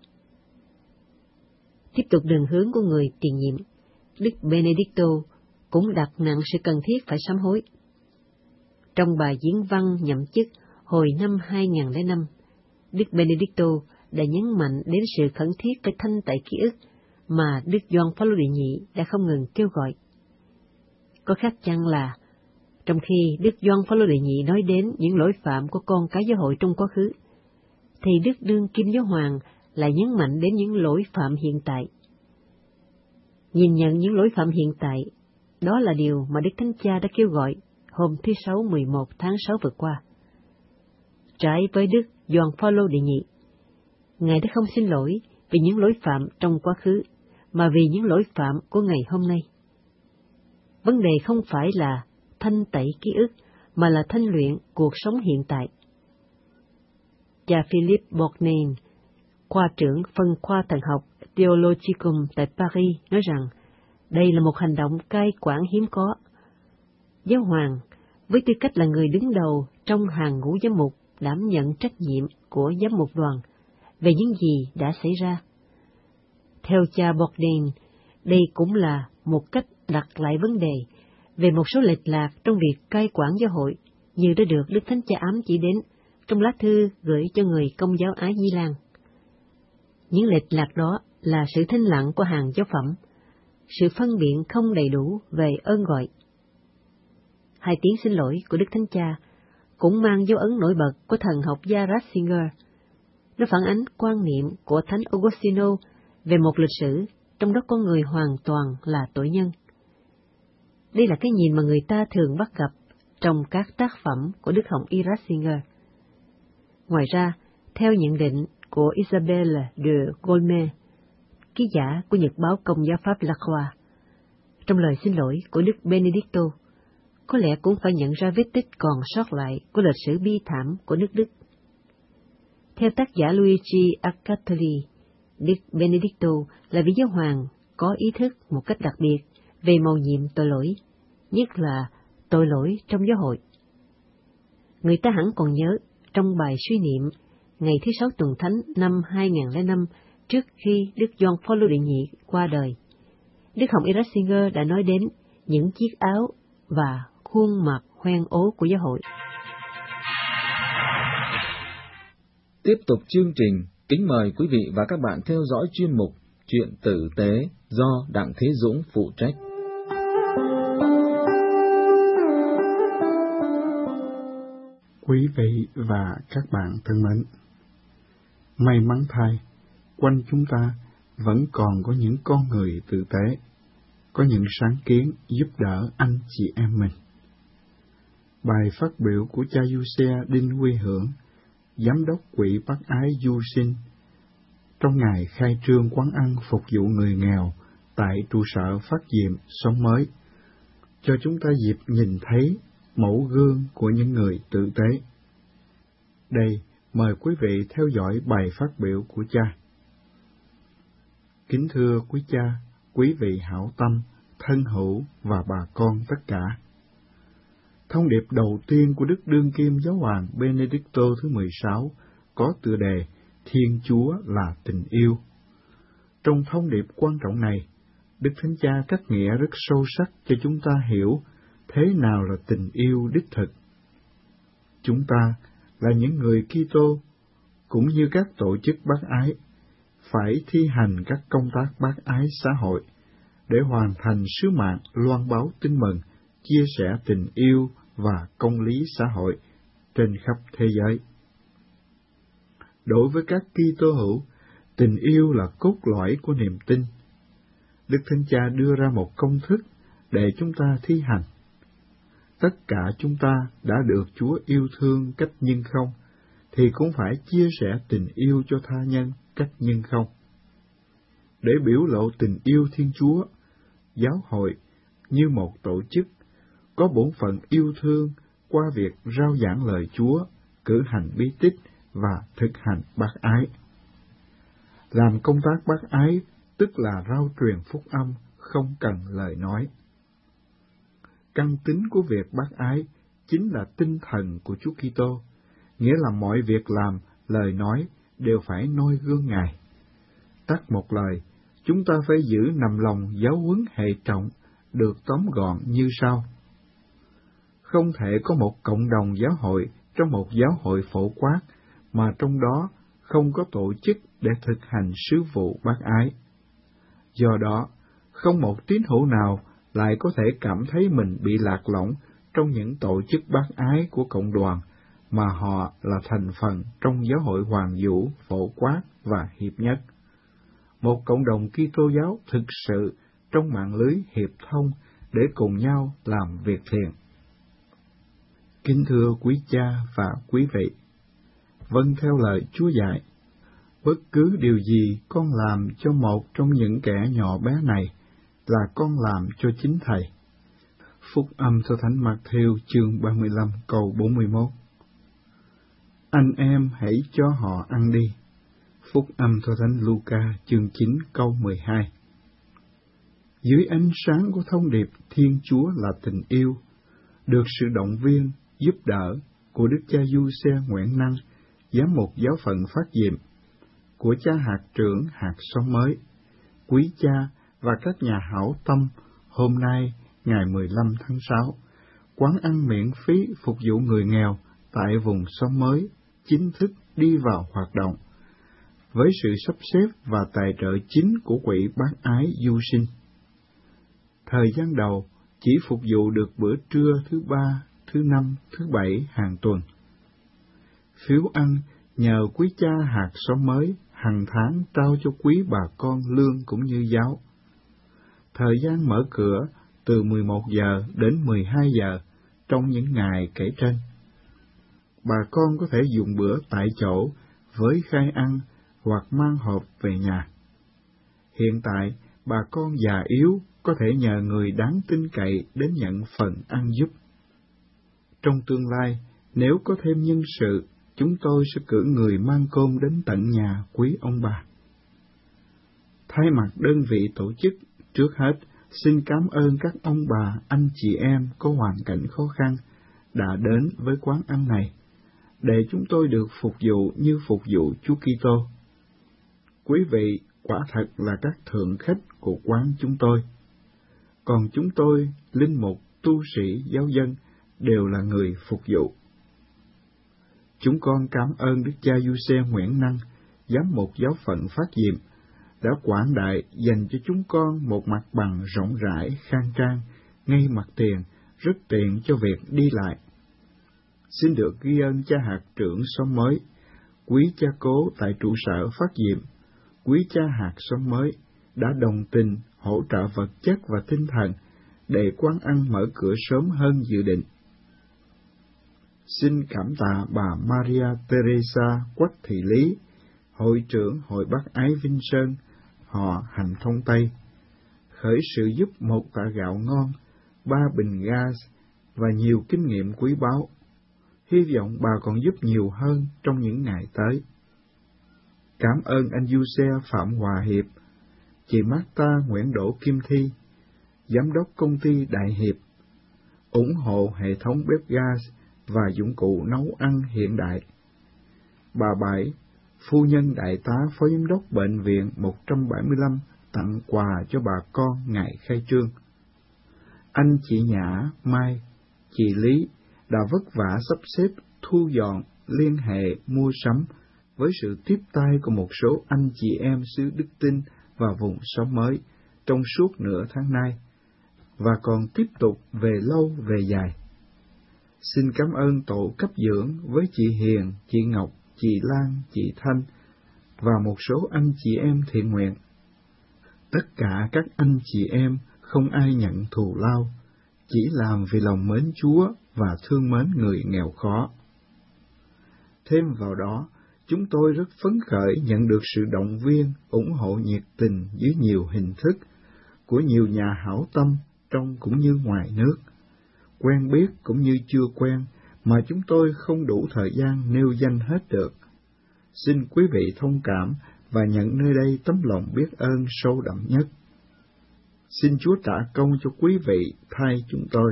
Tiếp tục đường hướng của người tiền nhiệm, Đức Benedicto cũng đặt nặng sự cần thiết phải sám hối. Trong bài diễn văn nhậm chức hồi năm hai nghìn lẻ năm, Đức Benedicto đã nhấn mạnh đến sự khẩn thiết phải thanh tẩy ký ức mà Đức Gioan Phaolô đệ nhị đã không ngừng kêu gọi. Có khác chăng là, trong khi Đức Gioan Phaolô đệ nhị nói đến những lỗi phạm của con cái giáo hội trong quá khứ, thì Đức Đương Kim Giáo Hoàng lại nhấn mạnh đến những lỗi phạm hiện tại. Nhìn nhận những lỗi phạm hiện tại, đó là điều mà Đức Thánh Cha đã kêu gọi hôm thứ Sáu mười một tháng sáu vừa qua. Trái với Đức Gioan Phaolô đệ nhị, Ngài đã không xin lỗi vì những lỗi phạm trong quá khứ, mà vì những lỗi phạm của ngày hôm nay. Vấn đề không phải là thanh tẩy ký ức, mà là thanh luyện cuộc sống hiện tại. Cha Philippe Bornand, khoa trưởng phân khoa thần học Theologicum tại Paris, nói rằng đây là một hành động cai quản hiếm có. Giáo hoàng, với tư cách là người đứng đầu trong hàng ngũ giám mục đảm nhận trách nhiệm của giám mục đoàn về những gì đã xảy ra. Theo cha Bourdain, đây cũng là một cách đặt lại vấn đề về một số lệch lạc trong việc cai quản giáo hội, như đã được Đức Thánh Cha ám chỉ đến trong lá thư gửi cho người Công giáo Á Di Lan. Những lệch lạc đó là sự thinh lặng của hàng giáo phẩm, sự phân biện không đầy đủ về ơn gọi. Hai tiếng xin lỗi của Đức Thánh Cha cũng mang dấu ấn nổi bật của thần học gia Ratzinger. Nó phản ánh quan niệm của Thánh Augustino về một lịch sử trong đó con người hoàn toàn là tội nhân. Đây là cái nhìn mà người ta thường bắt gặp trong các tác phẩm của Đức Hồng Y Ratzinger. Ngoài ra, theo nhận định của Isabelle de Goulmet, ký giả của Nhật báo Công giáo Pháp La Croix, trong lời xin lỗi của Đức Benedicto, có lẽ cũng phải nhận ra vết tích còn sót lại của lịch sử bi thảm của nước Đức. Theo tác giả Luigi Arcatelli, Đức Benedicto là vị giáo hoàng có ý thức một cách đặc biệt về mầu nhiệm tội lỗi, nhất là tội lỗi trong giáo hội. Người ta hẳn còn nhớ trong bài suy niệm ngày thứ sáu tuần thánh năm hai nghìn lẻ năm, trước khi Đức Gioan Phaolô đệ nhị qua đời, Đức Hồng Y Ratzinger đã nói đến những chiếc áo và khuôn mặt hoen ố của giáo hội. Tiếp tục chương trình, kính mời quý vị và các bạn theo dõi chuyên mục Chuyện tử tế do Đặng Thế Dũng phụ trách. Quý vị và các bạn thân mến, may mắn thay, quanh chúng ta vẫn còn có những con người tử tế, có những sáng kiến giúp đỡ anh chị em mình. Bài phát biểu của cha Giuse Đinh Huy Hưởng, Giám đốc Quỹ Bác Ái Du Sinh, trong ngày khai trương quán ăn phục vụ người nghèo tại trụ sở Phát Diệm Sống Mới, cho chúng ta dịp nhìn thấy mẫu gương của những người tử tế. Đây, mời quý vị theo dõi bài phát biểu của cha. Kính thưa quý cha, quý vị hảo tâm, thân hữu và bà con tất cả. Thông điệp đầu tiên của Đức Đương Kim Giáo hoàng Benedicto thứ mười sáu có tựa đề Thiên Chúa là tình yêu. Trong thông điệp quan trọng này, Đức Thánh Cha cắt nghĩa rất sâu sắc cho chúng ta hiểu thế nào là tình yêu đích thực. Chúng ta là những người Kitô, cũng như các tổ chức bác ái, phải thi hành các công tác bác ái xã hội để hoàn thành sứ mạng loan báo tin mừng, chia sẻ tình yêu và công lý xã hội trên khắp thế giới. Đối với các Kitô hữu, tình yêu là cốt lõi của niềm tin. Đức Thánh Cha đưa ra một công thức để chúng ta thi hành. Tất cả chúng ta đã được Chúa yêu thương cách nhân không, thì cũng phải chia sẻ tình yêu cho tha nhân cách nhân không. Để biểu lộ tình yêu Thiên Chúa, giáo hội như một tổ chức có bổn phận yêu thương qua việc rao giảng lời Chúa, cử hành bí tích và thực hành bác ái. Làm công tác bác ái tức là rao truyền phúc âm không cần lời nói. Căn tính của việc bác ái chính là tinh thần của Chúa Kitô, nghĩa là mọi việc làm, lời nói đều phải noi gương Ngài. Tắt một lời, chúng ta phải giữ nằm lòng giáo huấn hệ trọng, được tóm gọn như sau. Không thể có một cộng đồng giáo hội trong một giáo hội phổ quát mà trong đó không có tổ chức để thực hành sứ vụ bác ái. Do đó, không một tín hữu nào lại có thể cảm thấy mình bị lạc lõng trong những tổ chức bác ái của cộng đoàn mà họ là thành phần trong giáo hội hoàng vũ, phổ quát và hiệp nhất. Một cộng đồng Kitô giáo thực sự trong mạng lưới hiệp thông để cùng nhau làm việc thiện. Kính thưa quý cha và quý vị, vâng theo lời Chúa dạy, bất cứ điều gì con làm cho một trong những kẻ nhỏ bé này là con làm cho chính Thầy. Phúc âm theo Thánh Mạc-thêu chương ba mươi lăm câu bốn mươi mốt. Anh em hãy cho họ ăn đi. Phúc âm theo Thánh Luca chương chín câu mười hai. Dưới ánh sáng của thông điệp Thiên Chúa là tình yêu, được sự động viên, giúp đỡ, của Đức cha Giuse Nguyễn Năng, giám mục giáo phận Phát Diệm, của cha hạt trưởng hạt Xóm Mới, quý cha và các nhà hảo tâm, hôm nay ngày mười lăm tháng sáu, quán ăn miễn phí phục vụ người nghèo tại vùng Xóm Mới chính thức đi vào hoạt động, với sự sắp xếp và tài trợ chính của Quỹ Bác Ái Du Sinh. Thời gian đầu chỉ phục vụ được bữa trưa thứ ba, thứ năm, thứ bảy hàng tuần. Phiếu ăn nhờ quý cha hạt Xóm Mới hàng tháng trao cho quý bà con lương cũng như giáo. Thời gian mở cửa từ mười một giờ đến mười hai giờ trong những ngày kể trên. Bà con có thể dùng bữa tại chỗ với khai ăn hoặc mang hộp về nhà. Hiện tại, bà con già yếu có thể nhờ người đáng tin cậy đến nhận phần ăn giúp. Trong tương lai, nếu có thêm nhân sự, chúng tôi sẽ cử người mang cơm đến tận nhà quý ông bà. Thay mặt đơn vị tổ chức, trước hết, xin cảm ơn các ông bà, anh chị em có hoàn cảnh khó khăn đã đến với quán ăn này, để chúng tôi được phục vụ như phục vụ Chúa Kitô. Quý vị quả thật là các thượng khách của quán chúng tôi. Còn chúng tôi, linh mục, tu sĩ, giáo dân, đều là người phục vụ. Chúng con cảm ơn Đức cha Giuse Nguyễn Năng, giám mục giáo phận Phát Diệm, đã quảng đại dành cho chúng con một mặt bằng rộng rãi, khang trang, ngay mặt tiền, rất tiện cho việc đi lại. Xin được ghi ơn cha hạt trưởng Xóm Mới, quý cha cố tại trụ sở Phát Diệm, quý cha hạt Xóm Mới đã đồng tình hỗ trợ vật chất và tinh thần để quán ăn mở cửa sớm hơn dự định. Xin cảm tạ bà Maria Teresa Quách Thị Lý, hội trưởng Hội Bác Ái Vinh Sơn, họ Hành Thông Tây, khởi sự giúp một tạ gạo ngon, ba bình gas và nhiều kinh nghiệm quý báu. Hy vọng bà còn giúp nhiều hơn trong những ngày tới. Cảm ơn anh Giuse Phạm Hòa Hiệp, chị Marta Nguyễn Đỗ Kim Thi, giám đốc công ty Đại Hiệp, ủng hộ hệ thống bếp gas và dụng cụ nấu ăn hiện đại. Bà Bảy, phu nhân đại tá phó giám đốc bệnh viện một trăm bảy mươi lăm, tặng quà cho bà con ngày khai trương. Anh chị Nhã, Mai, chị Lý đã vất vả sắp xếp, thu dọn, liên hệ, mua sắm với sự tiếp tay của một số anh chị em xứ Đức Tin và vùng Xóm Mới trong suốt nửa tháng nay, và còn tiếp tục về lâu về dài. Xin cảm ơn tổ cấp dưỡng với chị Hiền, chị Ngọc, chị Lan, chị Thanh và một số anh chị em thiện nguyện. Tất cả các anh chị em không ai nhận thù lao, chỉ làm vì lòng mến Chúa và thương mến người nghèo khó. Thêm vào đó, chúng tôi rất phấn khởi nhận được sự động viên, ủng hộ nhiệt tình dưới nhiều hình thức của nhiều nhà hảo tâm trong cũng như ngoài nước, quen biết cũng như chưa quen, mà chúng tôi không đủ thời gian nêu danh hết được. Xin quý vị thông cảm và nhận nơi đây tấm lòng biết ơn sâu đậm nhất. Xin Chúa trả công cho quý vị thay chúng tôi.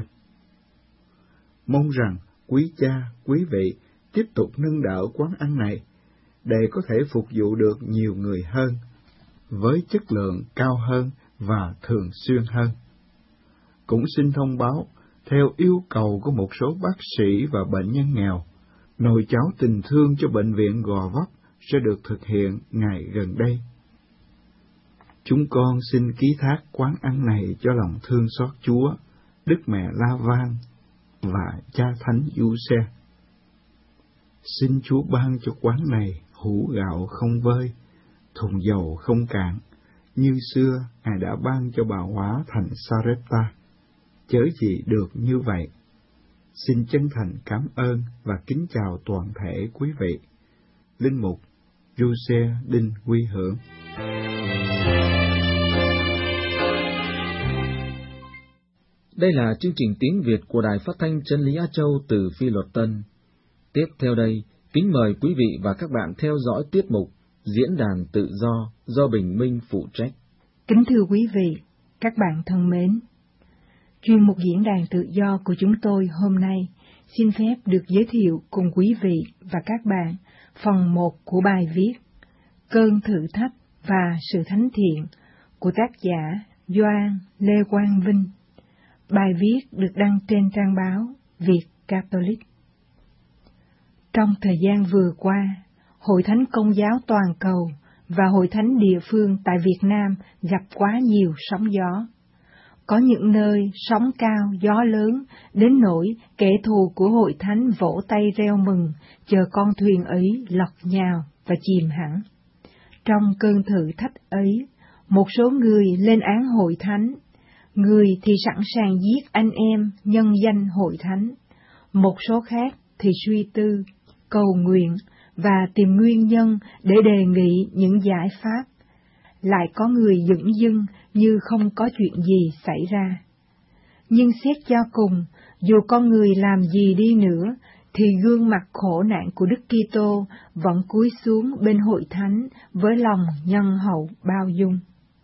Mong rằng quý cha, quý vị tiếp tục nâng đỡ quán ăn này để có thể phục vụ được nhiều người hơn, với chất lượng cao hơn và thường xuyên hơn. Cũng xin thông báo, theo yêu cầu của một số bác sĩ và bệnh nhân nghèo, nồi cháo tình thương cho bệnh viện Gò Vấp sẽ được thực hiện ngày gần đây. Chúng con xin ký thác quán ăn này cho lòng thương xót Chúa, Đức Mẹ La Vang và Cha Thánh Giuse. Xin Chúa ban cho quán này hũ gạo không vơi, thùng dầu không cạn, như xưa Ngài đã ban cho bà hóa thành Sarepta. Chớ gì được như vậy. Xin chân thành cảm ơn và kính chào toàn thể quý vị. Linh mục Giuse Đinh Huy Hưởng. Đây là chương trình tiếng Việt của Đài Phát thanh Chân lý Á Châu từ Phi Luật Tân. Tiếp theo đây, kính mời quý vị và các bạn theo dõi tiết mục Diễn đàn tự do do Bình Minh phụ trách. Kính thưa quý vị, các bạn thân mến, chuyên mục Diễn đàn tự do của chúng tôi hôm nay xin phép được giới thiệu cùng quý vị và các bạn phần một của bài viết Cơn thử thách và sự thánh thiện của tác giả Gioan Lê Quang Vinh. Bài viết được đăng trên trang báo Việt Catholic. Trong thời gian vừa qua, Hội Thánh Công giáo Toàn cầu và Hội Thánh địa phương tại Việt Nam gặp quá nhiều sóng gió. Có những nơi sóng cao, gió lớn, đến nỗi kẻ thù của Hội Thánh vỗ tay reo mừng, chờ con thuyền ấy lật nhào và chìm hẳn. Trong cơn thử thách ấy, một số người lên án Hội Thánh, người thì sẵn sàng giết anh em nhân danh Hội Thánh, một số khác thì suy tư, cầu nguyện và tìm nguyên nhân để đề nghị những giải pháp. Lại có người dửng dưng như không có chuyện gì xảy ra. Nhưng xét cho cùng, dù con người làm gì đi nữa, thì gương mặt khổ nạn của Đức Kitô vẫn cúi xuống bên Hội Thánh với lòng nhân hậu bao dung.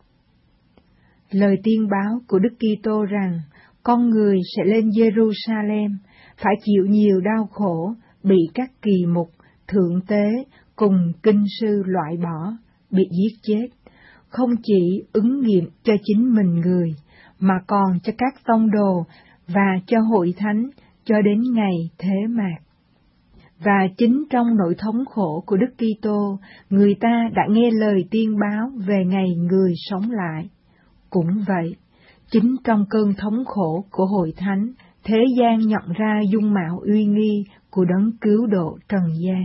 Lời tiên báo của Đức Kitô rằng con người sẽ lên Jerusalem, phải chịu nhiều đau khổ, bị các kỳ mục, thượng tế cùng kinh sư loại bỏ, bị giết chết, không chỉ ứng nghiệm cho chính mình người, mà còn cho các tông đồ và cho Hội Thánh cho đến ngày thế mạt. Và chính trong nỗi thống khổ của Đức Kitô, người ta đã nghe lời tiên báo về ngày người sống lại. Cũng vậy, chính trong cơn thống khổ của Hội Thánh, thế gian nhận ra dung mạo uy nghi của đấng cứu độ trần gian.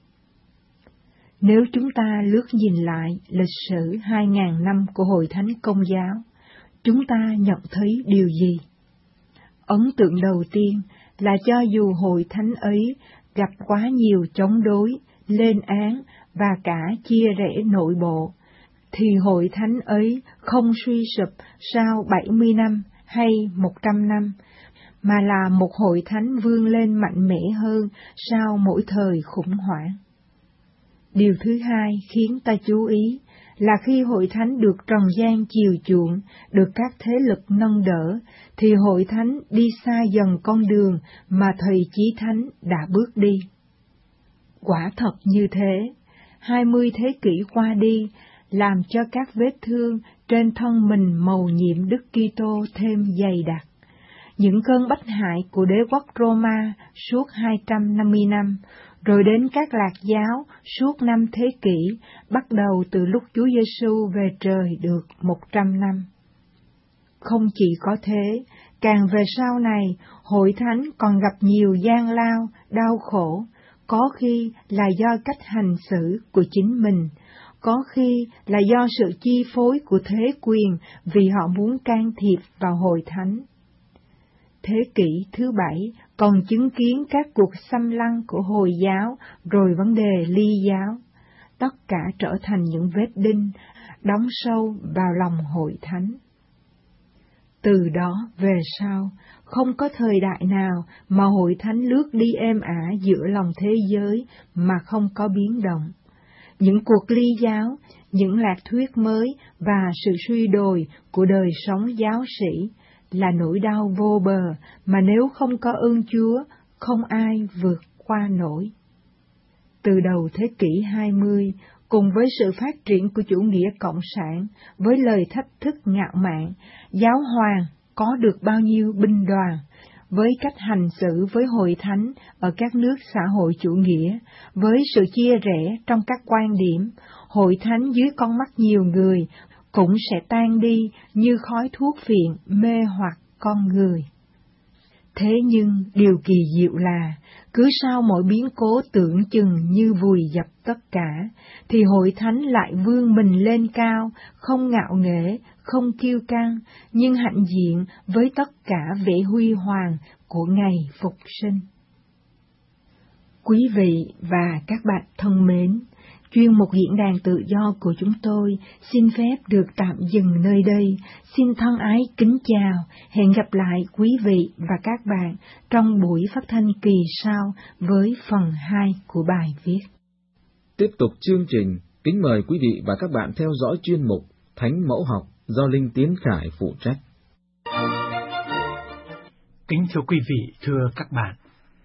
Nếu chúng ta lướt nhìn lại lịch sử hai ngàn năm của Hội Thánh Công giáo, chúng ta nhận thấy điều gì? Ấn tượng đầu tiên là cho dù Hội Thánh ấy gặp quá nhiều chống đối, lên án và cả chia rẽ nội bộ, thì Hội Thánh ấy không suy sụp sau bảy mươi năm hay một trăm năm, mà là một Hội Thánh vươn lên mạnh mẽ hơn sau mỗi thời khủng hoảng. Điều thứ hai khiến ta chú ý là khi Hội Thánh được trần gian chiều chuộng, được các thế lực nâng đỡ, thì Hội Thánh đi xa dần con đường mà thầy Chí Thánh đã bước đi. Quả thật như thế, hai mươi thế kỷ qua đi, làm cho các vết thương trên thân mình mầu nhiệm Đức Kitô thêm dày đặc. Những cơn bách hại của đế quốc Roma suốt hai trăm năm mươi năm, rồi đến các lạc giáo suốt năm thế kỷ, bắt đầu từ lúc Chúa Giêsu về trời được một trăm năm. Không chỉ có thế, càng về sau này, Hội Thánh còn gặp nhiều gian lao, đau khổ, có khi là do cách hành xử của chính mình, có khi là do sự chi phối của thế quyền vì họ muốn can thiệp vào Hội Thánh. Thế kỷ thứ bảy còn chứng kiến các cuộc xâm lăng của Hồi giáo rồi vấn đề Ly giáo, tất cả trở thành những vết đinh đóng sâu vào lòng Hội Thánh. Từ đó về sau, không có thời đại nào mà Hội Thánh lướt đi êm ả giữa lòng thế giới mà không có biến động. Những cuộc ly giáo, những lạc thuyết mới và sự suy đồi của đời sống giáo sĩ là nỗi đau vô bờ mà nếu không có ơn Chúa, không ai vượt qua nổi. Từ đầu thế kỷ hai mươi, cùng với sự phát triển của chủ nghĩa cộng sản, với lời thách thức ngạo mạn, giáo hoàng có được bao nhiêu binh đoàn, với cách hành xử với Hội Thánh ở các nước xã hội chủ nghĩa, với sự chia rẽ trong các quan điểm, Hội Thánh dưới con mắt nhiều người cũng sẽ tan đi như khói thuốc phiện mê hoặc con người. Thế nhưng điều kỳ diệu là, cứ sau mỗi biến cố tưởng chừng như vùi dập tất cả, thì Hội Thánh lại vươn mình lên cao, không ngạo nghễ, không kiêu căng, nhưng hãnh diện với tất cả vẻ huy hoàng của ngày phục sinh. Quý vị và các bạn thân mến, chuyên mục diễn đàn tự do của chúng tôi xin phép được tạm dừng nơi đây. Xin thân ái kính chào, hẹn gặp lại quý vị và các bạn trong buổi phát thanh kỳ sau với phần hai của bài viết. Tiếp tục chương trình, kính mời quý vị và các bạn theo dõi chuyên mục Thánh Mẫu Học do Linh Tiến Khải phụ trách. Kính thưa quý vị, thưa các bạn,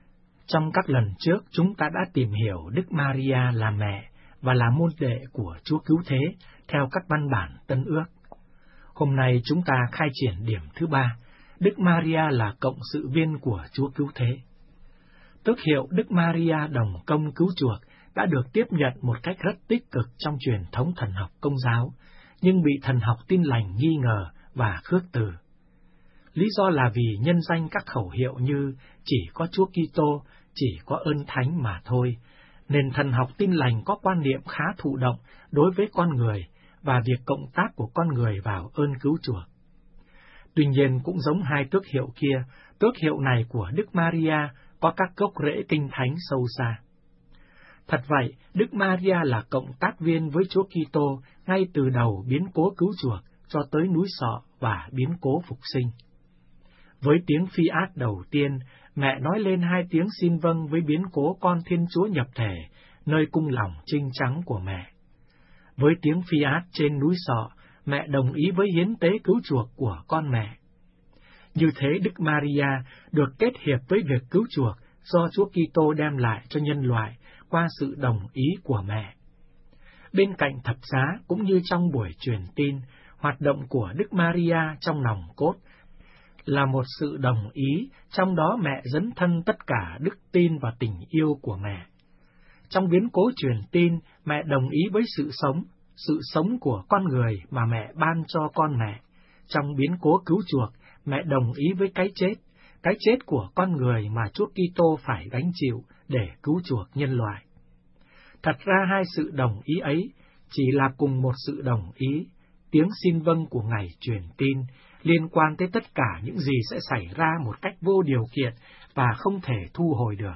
Trong các lần trước, chúng ta đã tìm hiểu Đức Maria là mẹ và là môn đệ của Chúa Cứu Thế theo các văn bản Tân Ước. Hôm nay chúng ta khai triển điểm thứ ba, Đức Maria là cộng sự viên của Chúa Cứu Thế. Tước hiệu Đức Maria đồng công cứu chuộc đã được tiếp nhận một cách rất tích cực trong truyền thống thần học Công giáo, nhưng bị thần học Tin lành nghi ngờ và khước từ. Lý do là vì nhân danh các khẩu hiệu như chỉ có Chúa Kitô, chỉ có ơn thánh mà thôi, nên thần học Tin lành có quan niệm khá thụ động đối với con người và việc cộng tác của con người vào ơn cứu chuộc. Tuy nhiên cũng giống hai tước hiệu kia, tước hiệu này của Đức Maria có các gốc rễ kinh thánh sâu xa. Thật vậy, Đức Maria là cộng tác viên với Chúa Kitô ngay từ đầu biến cố cứu chuộc cho tới núi Sọ và biến cố phục sinh. Với tiếng phi át đầu tiên, mẹ nói lên hai tiếng xin vâng với biến cố con Thiên Chúa nhập thể, nơi cung lòng trinh trắng của mẹ. Với tiếng phi át trên núi Sọ, mẹ đồng ý với hiến tế cứu chuộc của con mẹ. Như thế Đức Maria được kết hiệp với việc cứu chuộc do Chúa Kitô đem lại cho nhân loại qua sự đồng ý của mẹ. Bên cạnh thập giá cũng như trong buổi truyền tin, hoạt động của Đức Maria trong nòng cốt là một sự đồng ý, trong đó mẹ dấn thân tất cả đức tin và tình yêu của mẹ. Trong biến cố truyền tin, mẹ đồng ý với sự sống, sự sống của con người mà mẹ ban cho con mẹ. Trong biến cố cứu chuộc, mẹ đồng ý với cái chết, cái chết của con người mà Chúa Kitô phải gánh chịu để cứu chuộc nhân loại. Thật ra hai sự đồng ý ấy chỉ là cùng một sự đồng ý, tiếng xin vâng của ngày truyền tin, liên quan tới tất cả những gì sẽ xảy ra một cách vô điều kiện và không thể thu hồi được.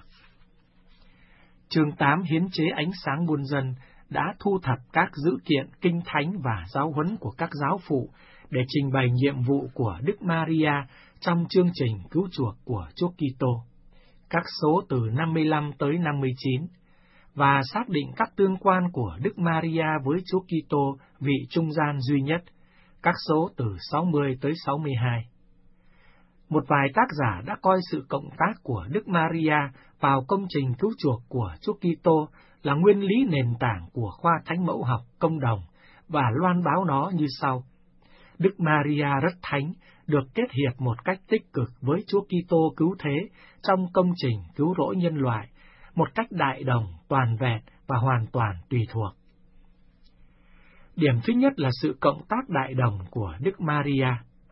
Chương tám Hiến chế ánh sáng muôn dân đã thu thập các dữ kiện kinh thánh và giáo huấn của các giáo phụ để trình bày nhiệm vụ của Đức Maria trong chương trình cứu chuộc của Chúa Kitô, các số từ năm mươi lăm tới năm mươi chín, và xác định các tương quan của Đức Maria với Chúa Kitô, vị trung gian duy nhất, các số từ sáu mươi tới sáu mươi hai. Một vài tác giả đã coi sự cộng tác của Đức Maria vào công trình cứu chuộc của Chúa Kitô là nguyên lý nền tảng của khoa thánh mẫu học công đồng và loan báo nó như sau. Đức Maria rất thánh, được kết hiệp một cách tích cực với Chúa Kitô cứu thế trong công trình cứu rỗi nhân loại, một cách đại đồng, toàn vẹn và hoàn toàn tùy thuộc. Điểm thứ nhất là sự cộng tác đại đồng của Đức Maria.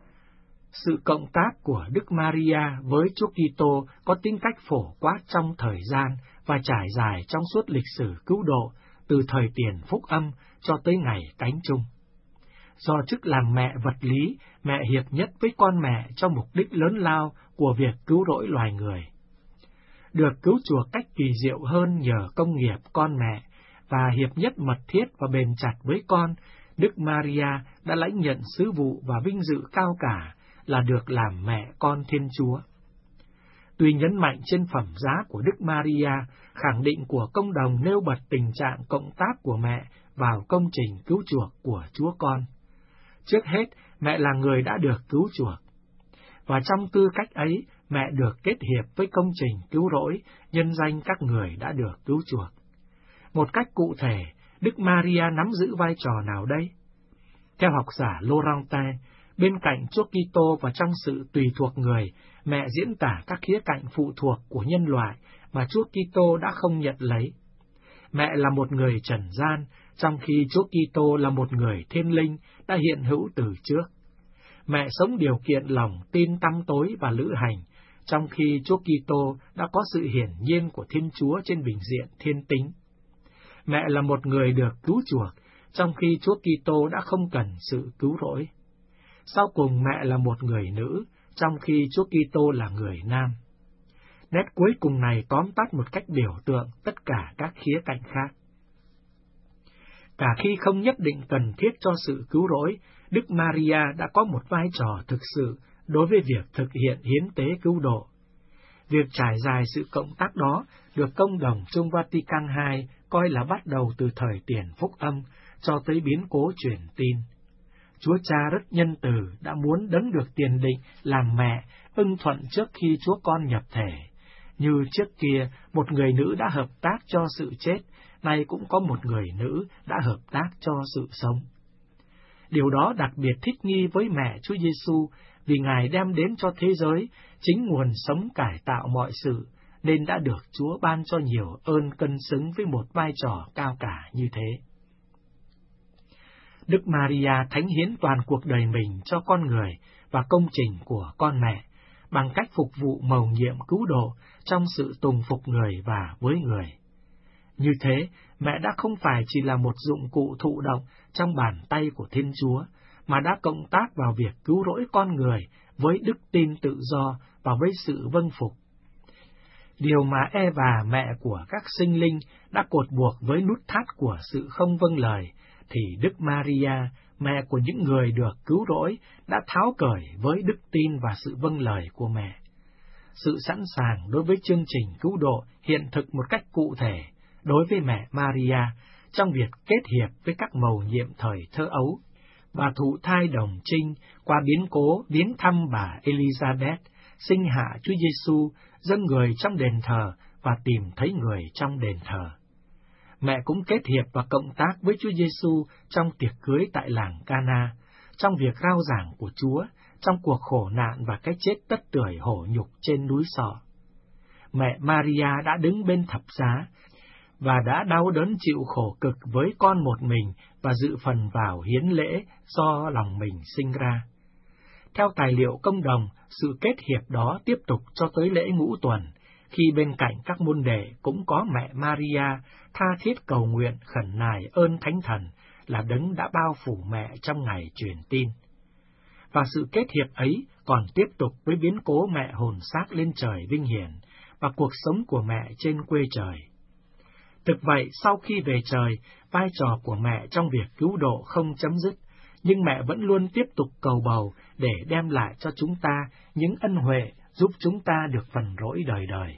Sự cộng tác của Đức Maria với Chúa Kitô có tính cách phổ quát trong thời gian và trải dài trong suốt lịch sử cứu độ, từ thời tiền phúc âm cho tới ngày cánh chung. Do chức làm mẹ vật lý, mẹ hiệp nhất với con mẹ cho mục đích lớn lao của việc cứu rỗi loài người. Được cứu chuộc cách kỳ diệu hơn nhờ công nghiệp con mẹ, và hiệp nhất mật thiết và bền chặt với con, Đức Maria đã lãnh nhận sứ vụ và vinh dự cao cả là được làm mẹ con Thiên Chúa. Tuy nhấn mạnh trên phẩm giá của Đức Maria, khẳng định của công đồng nêu bật tình trạng cộng tác của mẹ vào công trình cứu chuộc của Chúa Con. Trước hết, mẹ là người đã được cứu chuộc. Và trong tư cách ấy, mẹ được kết hiệp với công trình cứu rỗi, nhân danh các người đã được cứu chuộc. Một cách cụ thể, Đức Maria nắm giữ vai trò nào đây? Theo học giả Laurentin, bên cạnh Chúa Kitô và trong sự tùy thuộc người, mẹ diễn tả các khía cạnh phụ thuộc của nhân loại mà Chúa Kitô đã không nhận lấy. Mẹ là một người trần gian, trong khi Chúa Kitô là một người thiên linh đã hiện hữu từ trước. Mẹ sống điều kiện lòng tin tăm tối và lữ hành, trong khi Chúa Kitô đã có sự hiển nhiên của Thiên Chúa trên bình diện thiên tính. Mẹ là một người được cứu chuộc, trong khi Chúa Kitô đã không cần sự cứu rỗi. Sau cùng mẹ là một người nữ, trong khi Chúa Kitô là người nam. Nét cuối cùng này tóm tắt một cách biểu tượng tất cả các khía cạnh khác. Cả khi không nhất định cần thiết cho sự cứu rỗi, Đức Maria đã có một vai trò thực sự đối với việc thực hiện hiến tế cứu độ. Việc trải dài sự cộng tác đó được Công đồng Trung Vatican hai coi là bắt đầu từ thời tiền phúc âm cho tới biến cố truyền tin. Chúa Cha rất nhân từ đã muốn đấng được tiền định làm mẹ ưng thuận trước khi Chúa Con nhập thể, Như trước kia, một người nữ đã hợp tác cho sự chết, nay cũng có một người nữ đã hợp tác cho sự sống. Điều đó đặc biệt thích nghi với mẹ Chúa Giêsu, vì Ngài đem đến cho thế giới chính nguồn sống cải tạo mọi sự, nên đã được Chúa ban cho nhiều ơn cân xứng với một vai trò cao cả như thế. Đức Maria thánh hiến toàn cuộc đời mình cho con người và công trình của con mẹ, bằng cách phục vụ mầu nhiệm cứu độ trong sự tùng phục người và với người. Như thế, mẹ đã không phải chỉ là một dụng cụ thụ động trong bàn tay của Thiên Chúa, mà đã cộng tác vào việc cứu rỗi con người với đức tin tự do và với sự vâng phục. Điều mà Eva, mẹ của các sinh linh, đã cột buộc với nút thắt của sự không vâng lời, thì Đức Maria, mẹ của những người được cứu rỗi, đã tháo cởi với đức tin và sự vâng lời của mẹ. Sự sẵn sàng đối với chương trình cứu độ hiện thực một cách cụ thể đối với mẹ Maria trong việc kết hiệp với các mầu nhiệm thời thơ ấu, bà thụ thai đồng trinh qua biến cố viếng thăm bà Elizabeth, sinh hạ Chúa Giêsu, dâng người trong đền thờ và tìm thấy người trong đền thờ. Mẹ cũng kết hiệp và cộng tác với Chúa Giêsu trong tiệc cưới tại làng Cana, trong việc rao giảng của Chúa, trong cuộc khổ nạn và cái chết tất tưởi hổ nhục trên núi Sọ. Mẹ Maria đã đứng bên thập giá và đã đau đớn chịu khổ cực với con một mình và dự phần vào hiến lễ do lòng mình sinh ra. Theo tài liệu công đồng, sự kết hiệp đó tiếp tục cho tới lễ ngũ tuần, khi bên cạnh các môn đệ cũng có mẹ Maria tha thiết cầu nguyện khẩn nài ơn Thánh Thần là đấng đã bao phủ mẹ trong ngày truyền tin. Và sự kết hiệp ấy còn tiếp tục với biến cố mẹ hồn xác lên trời vinh hiển và cuộc sống của mẹ trên quê trời. Thực vậy, sau khi về trời, vai trò của mẹ trong việc cứu độ không chấm dứt, nhưng mẹ vẫn luôn tiếp tục cầu bầu để đem lại cho chúng ta những ân huệ giúp chúng ta được phần rỗi đời đời.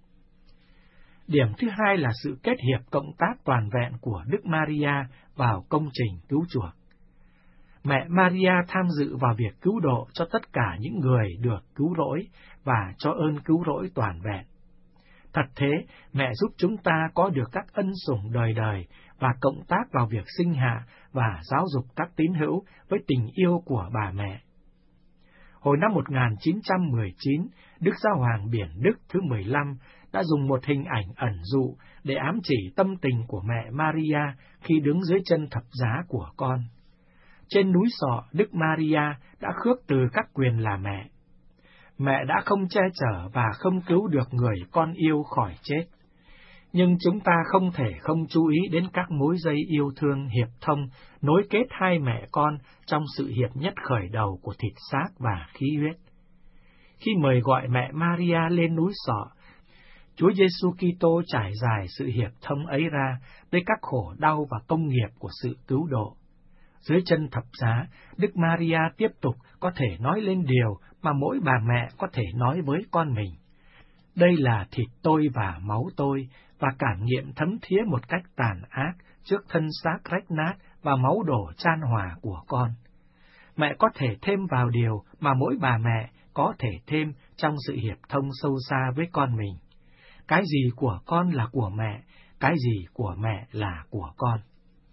Điểm thứ hai là sự kết hiệp cộng tác toàn vẹn của Đức Maria vào công trình cứu chuộc. Mẹ Maria tham dự vào việc cứu độ cho tất cả những người được cứu rỗi và cho ơn cứu rỗi toàn vẹn. Thật thế, mẹ giúp chúng ta có được các ân sủng đời đời và cộng tác vào việc sinh hạ và giáo dục các tín hữu với tình yêu của bà mẹ. Hồi năm một nghìn chín trăm mười chín, Đức Giáo hoàng Biển Đức thứ mười lăm đã dùng một hình ảnh ẩn dụ để ám chỉ tâm tình của mẹ Maria khi đứng dưới chân thập giá của con. Trên núi Sọ, Đức Maria đã khước từ các quyền là mẹ. Mẹ đã không che chở và không cứu được người con yêu khỏi chết. Nhưng chúng ta không thể không chú ý đến các mối dây yêu thương hiệp thông nối kết hai mẹ con trong sự hiệp nhất khởi đầu của thịt xác và khí huyết. Khi mời gọi mẹ Maria lên núi Sọ, Chúa Giêsu Kitô trải dài sự hiệp thông ấy ra với các khổ đau và công nghiệp của sự cứu độ. Dưới chân thập giá, Đức Maria tiếp tục có thể nói lên điều mà mỗi bà mẹ có thể nói với con mình. Đây là thịt tôi và máu tôi, và cảm nghiệm thấm thía một cách tàn ác trước thân xác rách nát và máu đổ chan hòa của con. Mẹ có thể thêm vào điều mà mỗi bà mẹ có thể thêm trong sự hiệp thông sâu xa với con mình. Cái gì của con là của mẹ, cái gì của mẹ là của con.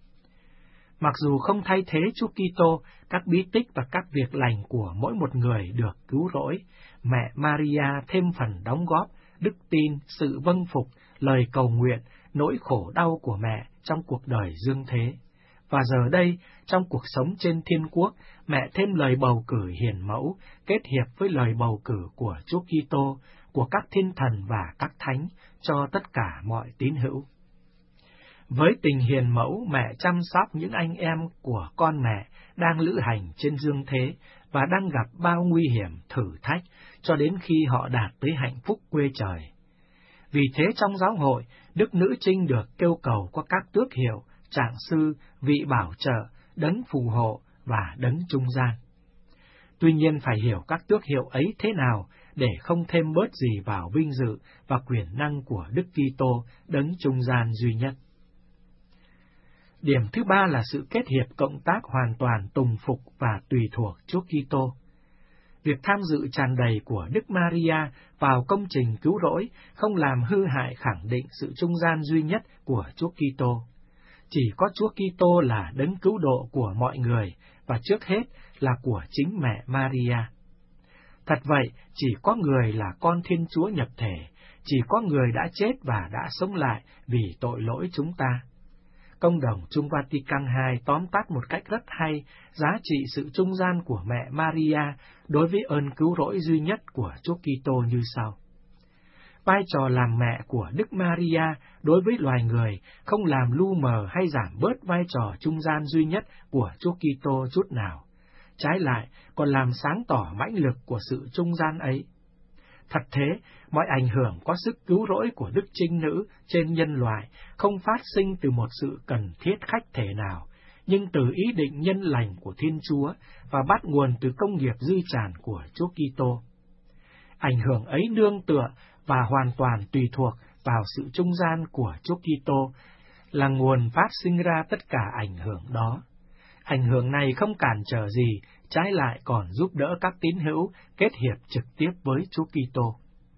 Mặc dù không thay thế Chúa Kitô, các bí tích và các việc lành của mỗi một người được cứu rỗi, mẹ Maria thêm phần đóng góp đức tin, sự vâng phục, lời cầu nguyện, nỗi khổ đau của mẹ trong cuộc đời dương thế. Và giờ đây, trong cuộc sống trên thiên quốc, mẹ thêm lời bầu cử hiền mẫu, kết hiệp với lời bầu cử của Chúa Kitô, của các thiên thần và các thánh, cho tất cả mọi tín hữu. Với tình hiền mẫu, mẹ chăm sóc những anh em của con mẹ đang lữ hành trên dương thế và đang gặp bao nguy hiểm, thử thách, cho đến khi họ đạt tới hạnh phúc quê trời. Vì thế trong giáo hội, Đức Nữ Trinh được kêu cầu qua các tước hiệu, trạng sư, vị bảo trợ, đấng phù hộ và đấng trung gian. Tuy nhiên phải hiểu các tước hiệu ấy thế nào để không thêm bớt gì vào vinh dự và quyền năng của Đức Kitô, đấng trung gian duy nhất. Điểm thứ ba là sự kết hiệp cộng tác hoàn toàn tùng phục và tùy thuộc Chúa Kitô. Việc tham dự tràn đầy của Đức Maria vào công trình cứu rỗi không làm hư hại khẳng định sự trung gian duy nhất của Chúa Kitô. Chỉ có Chúa Kitô là đấng cứu độ của mọi người, và trước hết là của chính mẹ Maria. Thật vậy, chỉ có người là con Thiên Chúa nhập thể, chỉ có người đã chết và đã sống lại vì tội lỗi chúng ta. Công đồng Trung Vatican hai tóm tắt một cách rất hay giá trị sự trung gian của mẹ Maria đối với ơn cứu rỗi duy nhất của Chúa Kitô như sau. Vai trò làm mẹ của Đức Maria đối với loài người không làm lu mờ hay giảm bớt vai trò trung gian duy nhất của Chúa Kitô chút nào. Trái lại, còn làm sáng tỏ mãnh lực của sự trung gian ấy. Thật thế, mọi ảnh hưởng có sức cứu rỗi của Đức Trinh Nữ trên nhân loại không phát sinh từ một sự cần thiết khách thể nào, nhưng từ ý định nhân lành của Thiên Chúa và bắt nguồn từ công nghiệp dư tràn của Chúa Kitô. Ảnh hưởng ấy nương tựa và hoàn toàn tùy thuộc vào sự trung gian của Chúa Kitô, là nguồn phát sinh ra tất cả ảnh hưởng đó. Ảnh hưởng này không cản trở gì, trái lại còn giúp đỡ các tín hữu kết hiệp trực tiếp với Chúa Kitô.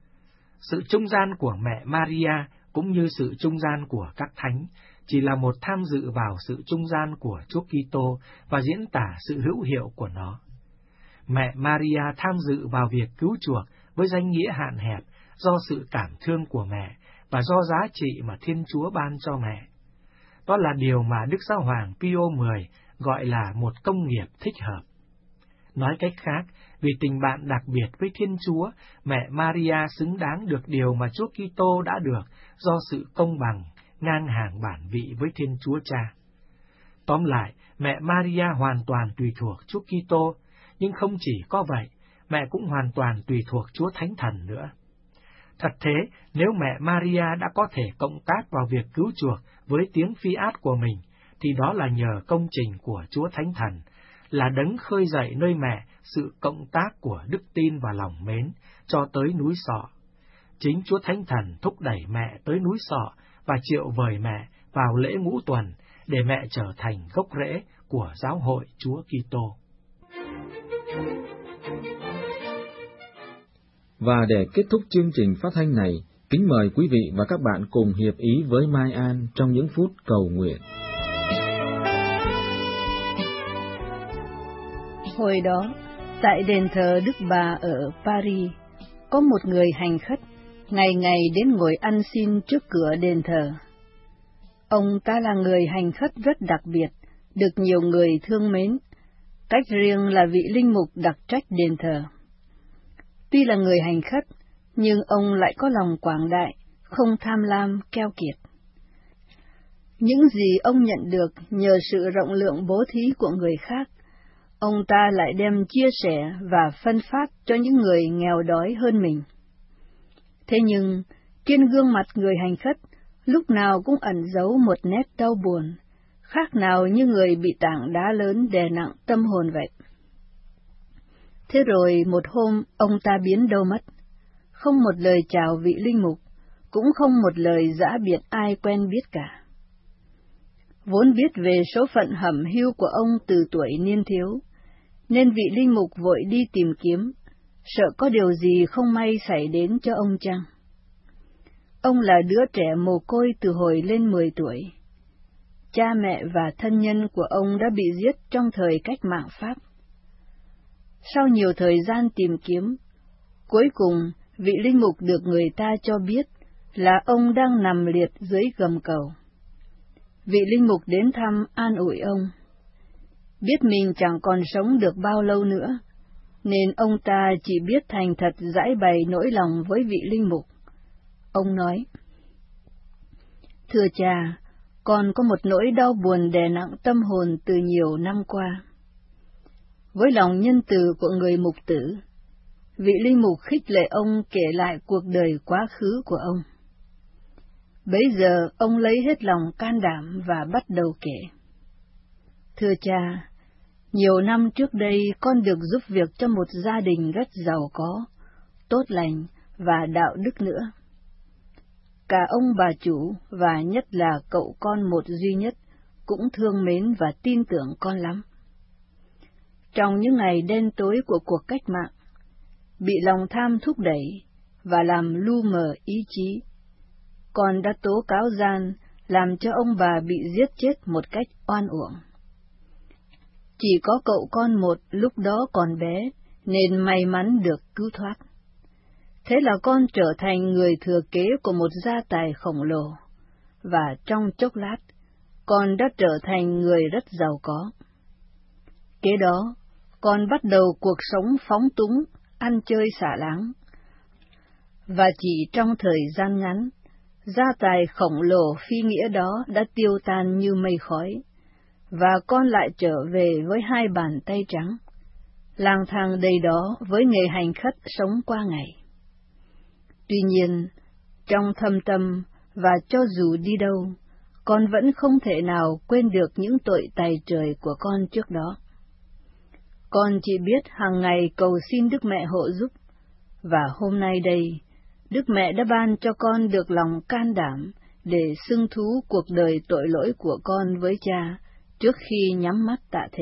Sự trung gian của mẹ Maria cũng như sự trung gian của các thánh chỉ là một tham dự vào sự trung gian của Chúa Kitô và diễn tả sự hữu hiệu của nó. Mẹ Maria tham dự vào việc cứu chuộc với danh nghĩa hạn hẹp do sự cảm thương của mẹ và do giá trị mà Thiên Chúa ban cho mẹ. Đó là điều mà Đức Giáo hoàng Pio mười gọi là một công nghiệp thích hợp. Nói cách khác, vì tình bạn đặc biệt với Thiên Chúa, mẹ Maria xứng đáng được điều mà Chúa Kitô đã được do sự công bằng, ngang hàng bản vị với Thiên Chúa Cha. Tóm lại, mẹ Maria hoàn toàn tùy thuộc Chúa Kitô, nhưng không chỉ có vậy, mẹ cũng hoàn toàn tùy thuộc Chúa Thánh Thần nữa. Thật thế, nếu mẹ Maria đã có thể cộng tác vào việc cứu chuộc với tiếng phi át của mình, thì đó là nhờ công trình của Chúa Thánh Thần, là đấng khơi dậy nơi mẹ sự cộng tác của đức tin và lòng mến cho tới núi Sọ. Chính Chúa Thánh Thần thúc đẩy mẹ tới núi Sọ và triệu vời mẹ vào lễ ngũ tuần để mẹ trở thành gốc rễ của giáo hội Chúa Kitô. Và để kết thúc chương trình phát thanh này, kính mời quý vị và các bạn cùng hiệp ý với Mai An trong những phút cầu nguyện. Hồi đó, tại đền thờ Đức Bà ở Paris, có một người hành khất, ngày ngày đến ngồi ăn xin trước cửa đền thờ. Ông ta là người hành khất rất đặc biệt, được nhiều người thương mến, cách riêng là vị linh mục đặc trách đền thờ. Tuy là người hành khất, nhưng ông lại có lòng quảng đại, không tham lam, keo kiệt. Những gì ông nhận được nhờ sự rộng lượng bố thí của người khác, ông ta lại đem chia sẻ và phân phát cho những người nghèo đói hơn mình. Thế nhưng, trên gương mặt người hành khất, lúc nào cũng ẩn giấu một nét đau buồn, khác nào như người bị tảng đá lớn đè nặng tâm hồn vậy. Thế rồi một hôm ông ta biến đâu mất, không một lời chào vị linh mục, cũng không một lời giã biệt ai quen biết cả. Vốn biết về số phận hẩm hiu của ông từ tuổi niên thiếu, nên vị linh mục vội đi tìm kiếm, sợ có điều gì không may xảy đến cho ông chăng. Ông là đứa trẻ mồ côi từ hồi lên mười tuổi. Cha mẹ và thân nhân của ông đã bị giết trong thời cách mạng Pháp. Sau nhiều thời gian tìm kiếm, cuối cùng vị linh mục được người ta cho biết là ông đang nằm liệt dưới gầm cầu. Vị linh mục đến thăm an ủi ông. Biết mình chẳng còn sống được bao lâu nữa, nên ông ta chỉ biết thành thật giải bày nỗi lòng với vị linh mục. Ông nói: "Thưa cha, con có một nỗi đau buồn đè nặng tâm hồn từ nhiều năm qua." Với lòng nhân từ của người mục tử, vị linh mục khích lệ ông kể lại cuộc đời quá khứ của ông. Bấy giờ ông lấy hết lòng can đảm và bắt đầu kể. "Thưa cha, nhiều năm trước đây con được giúp việc cho một gia đình rất giàu có, tốt lành và đạo đức nữa. Cả ông bà chủ và nhất là cậu con một duy nhất cũng thương mến và tin tưởng con lắm. Trong những ngày đen tối của cuộc cách mạng, bị lòng tham thúc đẩy và làm lu mờ ý chí. Con đã tố cáo gian, làm cho ông bà bị giết chết một cách oan uổng. Chỉ có cậu con một lúc đó còn bé, nên may mắn được cứu thoát. Thế là con trở thành người thừa kế của một gia tài khổng lồ, và trong chốc lát, con đã trở thành người rất giàu có. Kế đó, con bắt đầu cuộc sống phóng túng, ăn chơi xả láng. Và chỉ trong thời gian ngắn, gia tài khổng lồ phi nghĩa đó đã tiêu tan như mây khói, và con lại trở về với hai bàn tay trắng, lang thang đây đó với nghề hành khất sống qua ngày. Tuy nhiên, trong thâm tâm và cho dù đi đâu, con vẫn không thể nào quên được những tội tày trời của con trước đó. Con chỉ biết hàng ngày cầu xin Đức Mẹ hộ giúp, và hôm nay đây, Đức Mẹ đã ban cho con được lòng can đảm để xưng thú cuộc đời tội lỗi của con với Cha trước khi nhắm mắt tạ thế.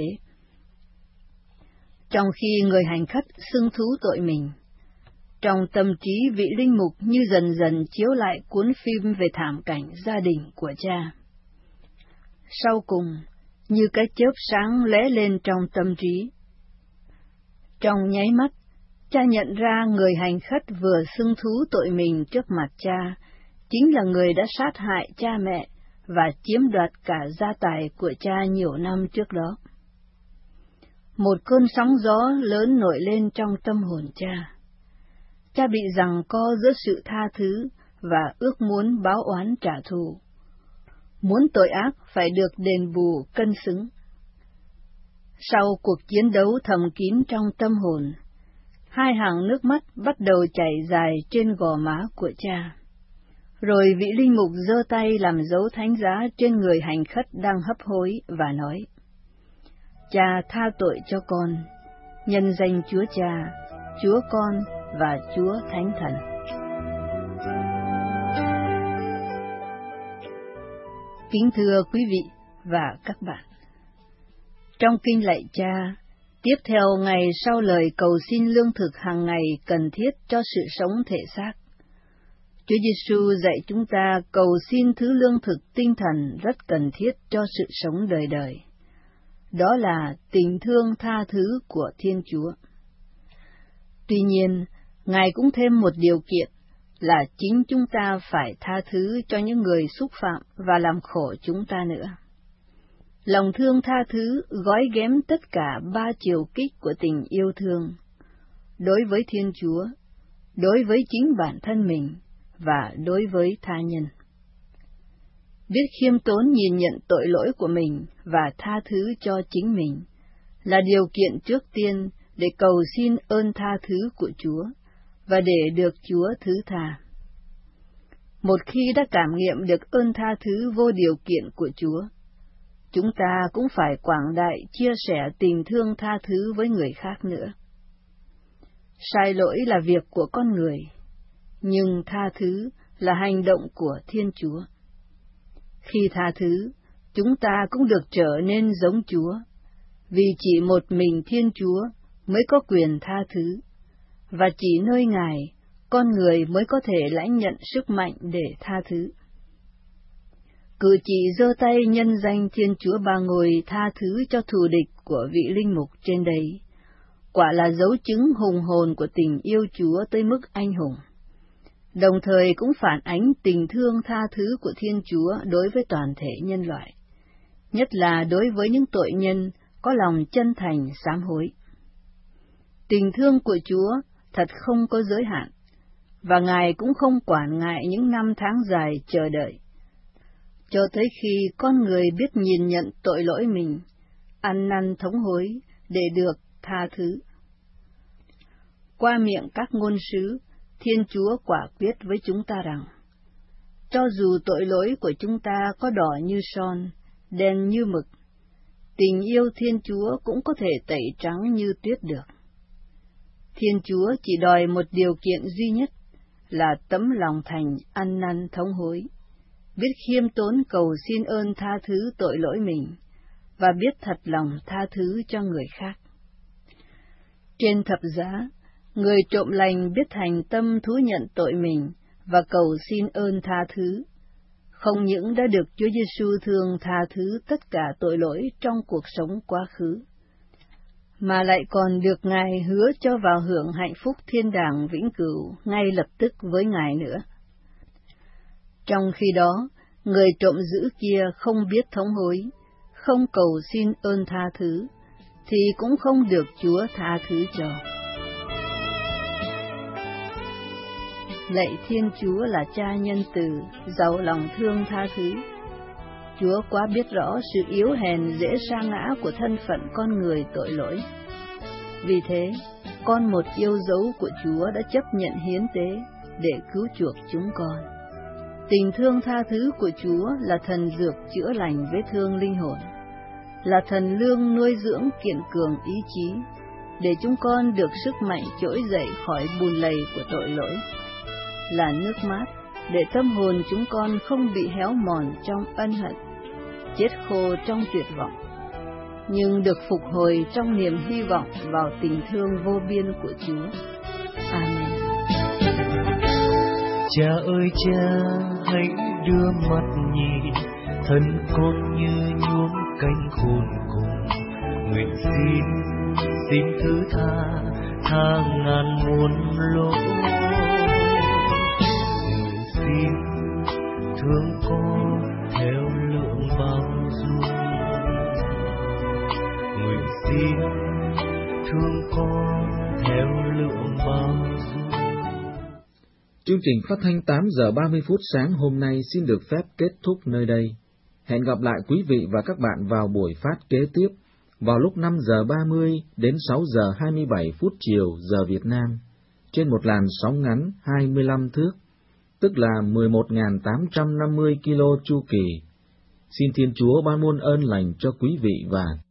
Trong khi người hành khất xưng thú tội mình, trong tâm trí vị linh mục như dần dần chiếu lại cuốn phim về thảm cảnh gia đình của Cha. Sau cùng, như cái chớp sáng lóe lên trong tâm trí. Trong nháy mắt, Cha nhận ra người hành khất vừa xưng thú tội mình trước mặt Cha, chính là người đã sát hại cha mẹ và chiếm đoạt cả gia tài của Cha nhiều năm trước đó. Một cơn sóng gió lớn nổi lên trong tâm hồn Cha. Cha bị giằng co giữa sự tha thứ và ước muốn báo oán trả thù, muốn tội ác phải được đền bù cân xứng. Sau cuộc chiến đấu thầm kín trong tâm hồn, hai hàng nước mắt bắt đầu chảy dài trên gò má của Cha. Rồi vị linh mục giơ tay làm dấu thánh giá trên người hành khất đang hấp hối và nói: Cha tha tội cho con, nhân danh Chúa Cha, Chúa Con và Chúa Thánh Thần. Kính thưa quý vị và các bạn, trong kinh lạy Cha, tiếp theo ngày sau lời cầu xin lương thực hàng ngày cần thiết cho sự sống thể xác, Chúa Giêsu dạy chúng ta cầu xin thứ lương thực tinh thần rất cần thiết cho sự sống đời đời. Đó là tình thương tha thứ của Thiên Chúa. Tuy nhiên, Ngài cũng thêm một điều kiện là chính chúng ta phải tha thứ cho những người xúc phạm và làm khổ chúng ta nữa. Lòng thương tha thứ gói ghém tất cả ba chiều kích của tình yêu thương, đối với Thiên Chúa, đối với chính bản thân mình và đối với tha nhân. Biết khiêm tốn nhìn nhận tội lỗi của mình và tha thứ cho chính mình là điều kiện trước tiên để cầu xin ơn tha thứ của Chúa và để được Chúa thứ tha. Một khi đã cảm nghiệm được ơn tha thứ vô điều kiện của Chúa, chúng ta cũng phải quảng đại chia sẻ tình thương tha thứ với người khác nữa. Sai lỗi là việc của con người, nhưng tha thứ là hành động của Thiên Chúa. Khi tha thứ, chúng ta cũng được trở nên giống Chúa, vì chỉ một mình Thiên Chúa mới có quyền tha thứ, và chỉ nơi Ngài, con người mới có thể lãnh nhận sức mạnh để tha thứ. Cử chỉ giơ tay nhân danh Thiên Chúa Ba Ngôi tha thứ cho thù địch của vị linh mục trên đây, quả là dấu chứng hùng hồn của tình yêu Chúa tới mức anh hùng, đồng thời cũng phản ánh tình thương tha thứ của Thiên Chúa đối với toàn thể nhân loại, nhất là đối với những tội nhân có lòng chân thành sám hối. Tình thương của Chúa thật không có giới hạn, và Ngài cũng không quản ngại những năm tháng dài chờ đợi, cho tới khi con người biết nhìn nhận tội lỗi mình, ăn năn thống hối để được tha thứ. Qua miệng các ngôn sứ, Thiên Chúa quả quyết với chúng ta rằng, cho dù tội lỗi của chúng ta có đỏ như son, đen như mực, tình yêu Thiên Chúa cũng có thể tẩy trắng như tuyết được. Thiên Chúa chỉ đòi một điều kiện duy nhất là tấm lòng thành ăn năn thống hối, biết khiêm tốn cầu xin ơn tha thứ tội lỗi mình, và biết thật lòng tha thứ cho người khác. Trên thập giá, Người trộm lành biết thành tâm thú nhận tội mình và cầu xin ơn tha thứ, không những đã được Chúa Giêsu thương tha thứ tất cả tội lỗi trong cuộc sống quá khứ, mà lại còn được Ngài hứa cho vào hưởng hạnh phúc thiên đàng vĩnh cửu ngay lập tức với Ngài nữa. Trong khi đó, người trộm dữ kia không biết thống hối, không cầu xin ơn tha thứ, thì cũng không được Chúa tha thứ cho. Lạy Thiên Chúa là Cha nhân từ, giàu lòng thương tha thứ. Chúa quá biết rõ sự yếu hèn dễ sa ngã của thân phận con người tội lỗi. Vì thế, con một yêu dấu của Chúa đã chấp nhận hiến tế để cứu chuộc chúng con. Tình thương tha thứ của Chúa là thần dược chữa lành vết thương linh hồn, là thần lương nuôi dưỡng kiện cường ý chí, để chúng con được sức mạnh trỗi dậy khỏi bùn lầy của tội lỗi, là nước mát để tâm hồn chúng con không bị héo mòn trong ân hận, chết khô trong tuyệt vọng, nhưng được phục hồi trong niềm hy vọng vào tình thương vô biên của Chúa. Amen. Cha ơi cha, hãy đưa mắt nhìn thân con như nhuốm cánh khôn cùng. Nguyện xin, xin thứ tha, tha ngàn muôn lỗi. Nguyện xin thương con theo lượng bao dung. Nguyện xin thương con theo lượng bao dung. Chương trình phát thanh tám giờ ba mươi phút sáng hôm nay xin được phép kết thúc nơi đây. Hẹn gặp lại quý vị và các bạn vào buổi phát kế tiếp vào lúc năm giờ ba mươi đến sáu giờ hai mươi bảy phút chiều giờ Việt Nam trên một làn sóng ngắn hai mươi lăm thước, tức là mười một nghìn tám trăm năm mươi ki lô chu kỳ. Xin Thiên Chúa ban muôn ơn lành cho quý vị và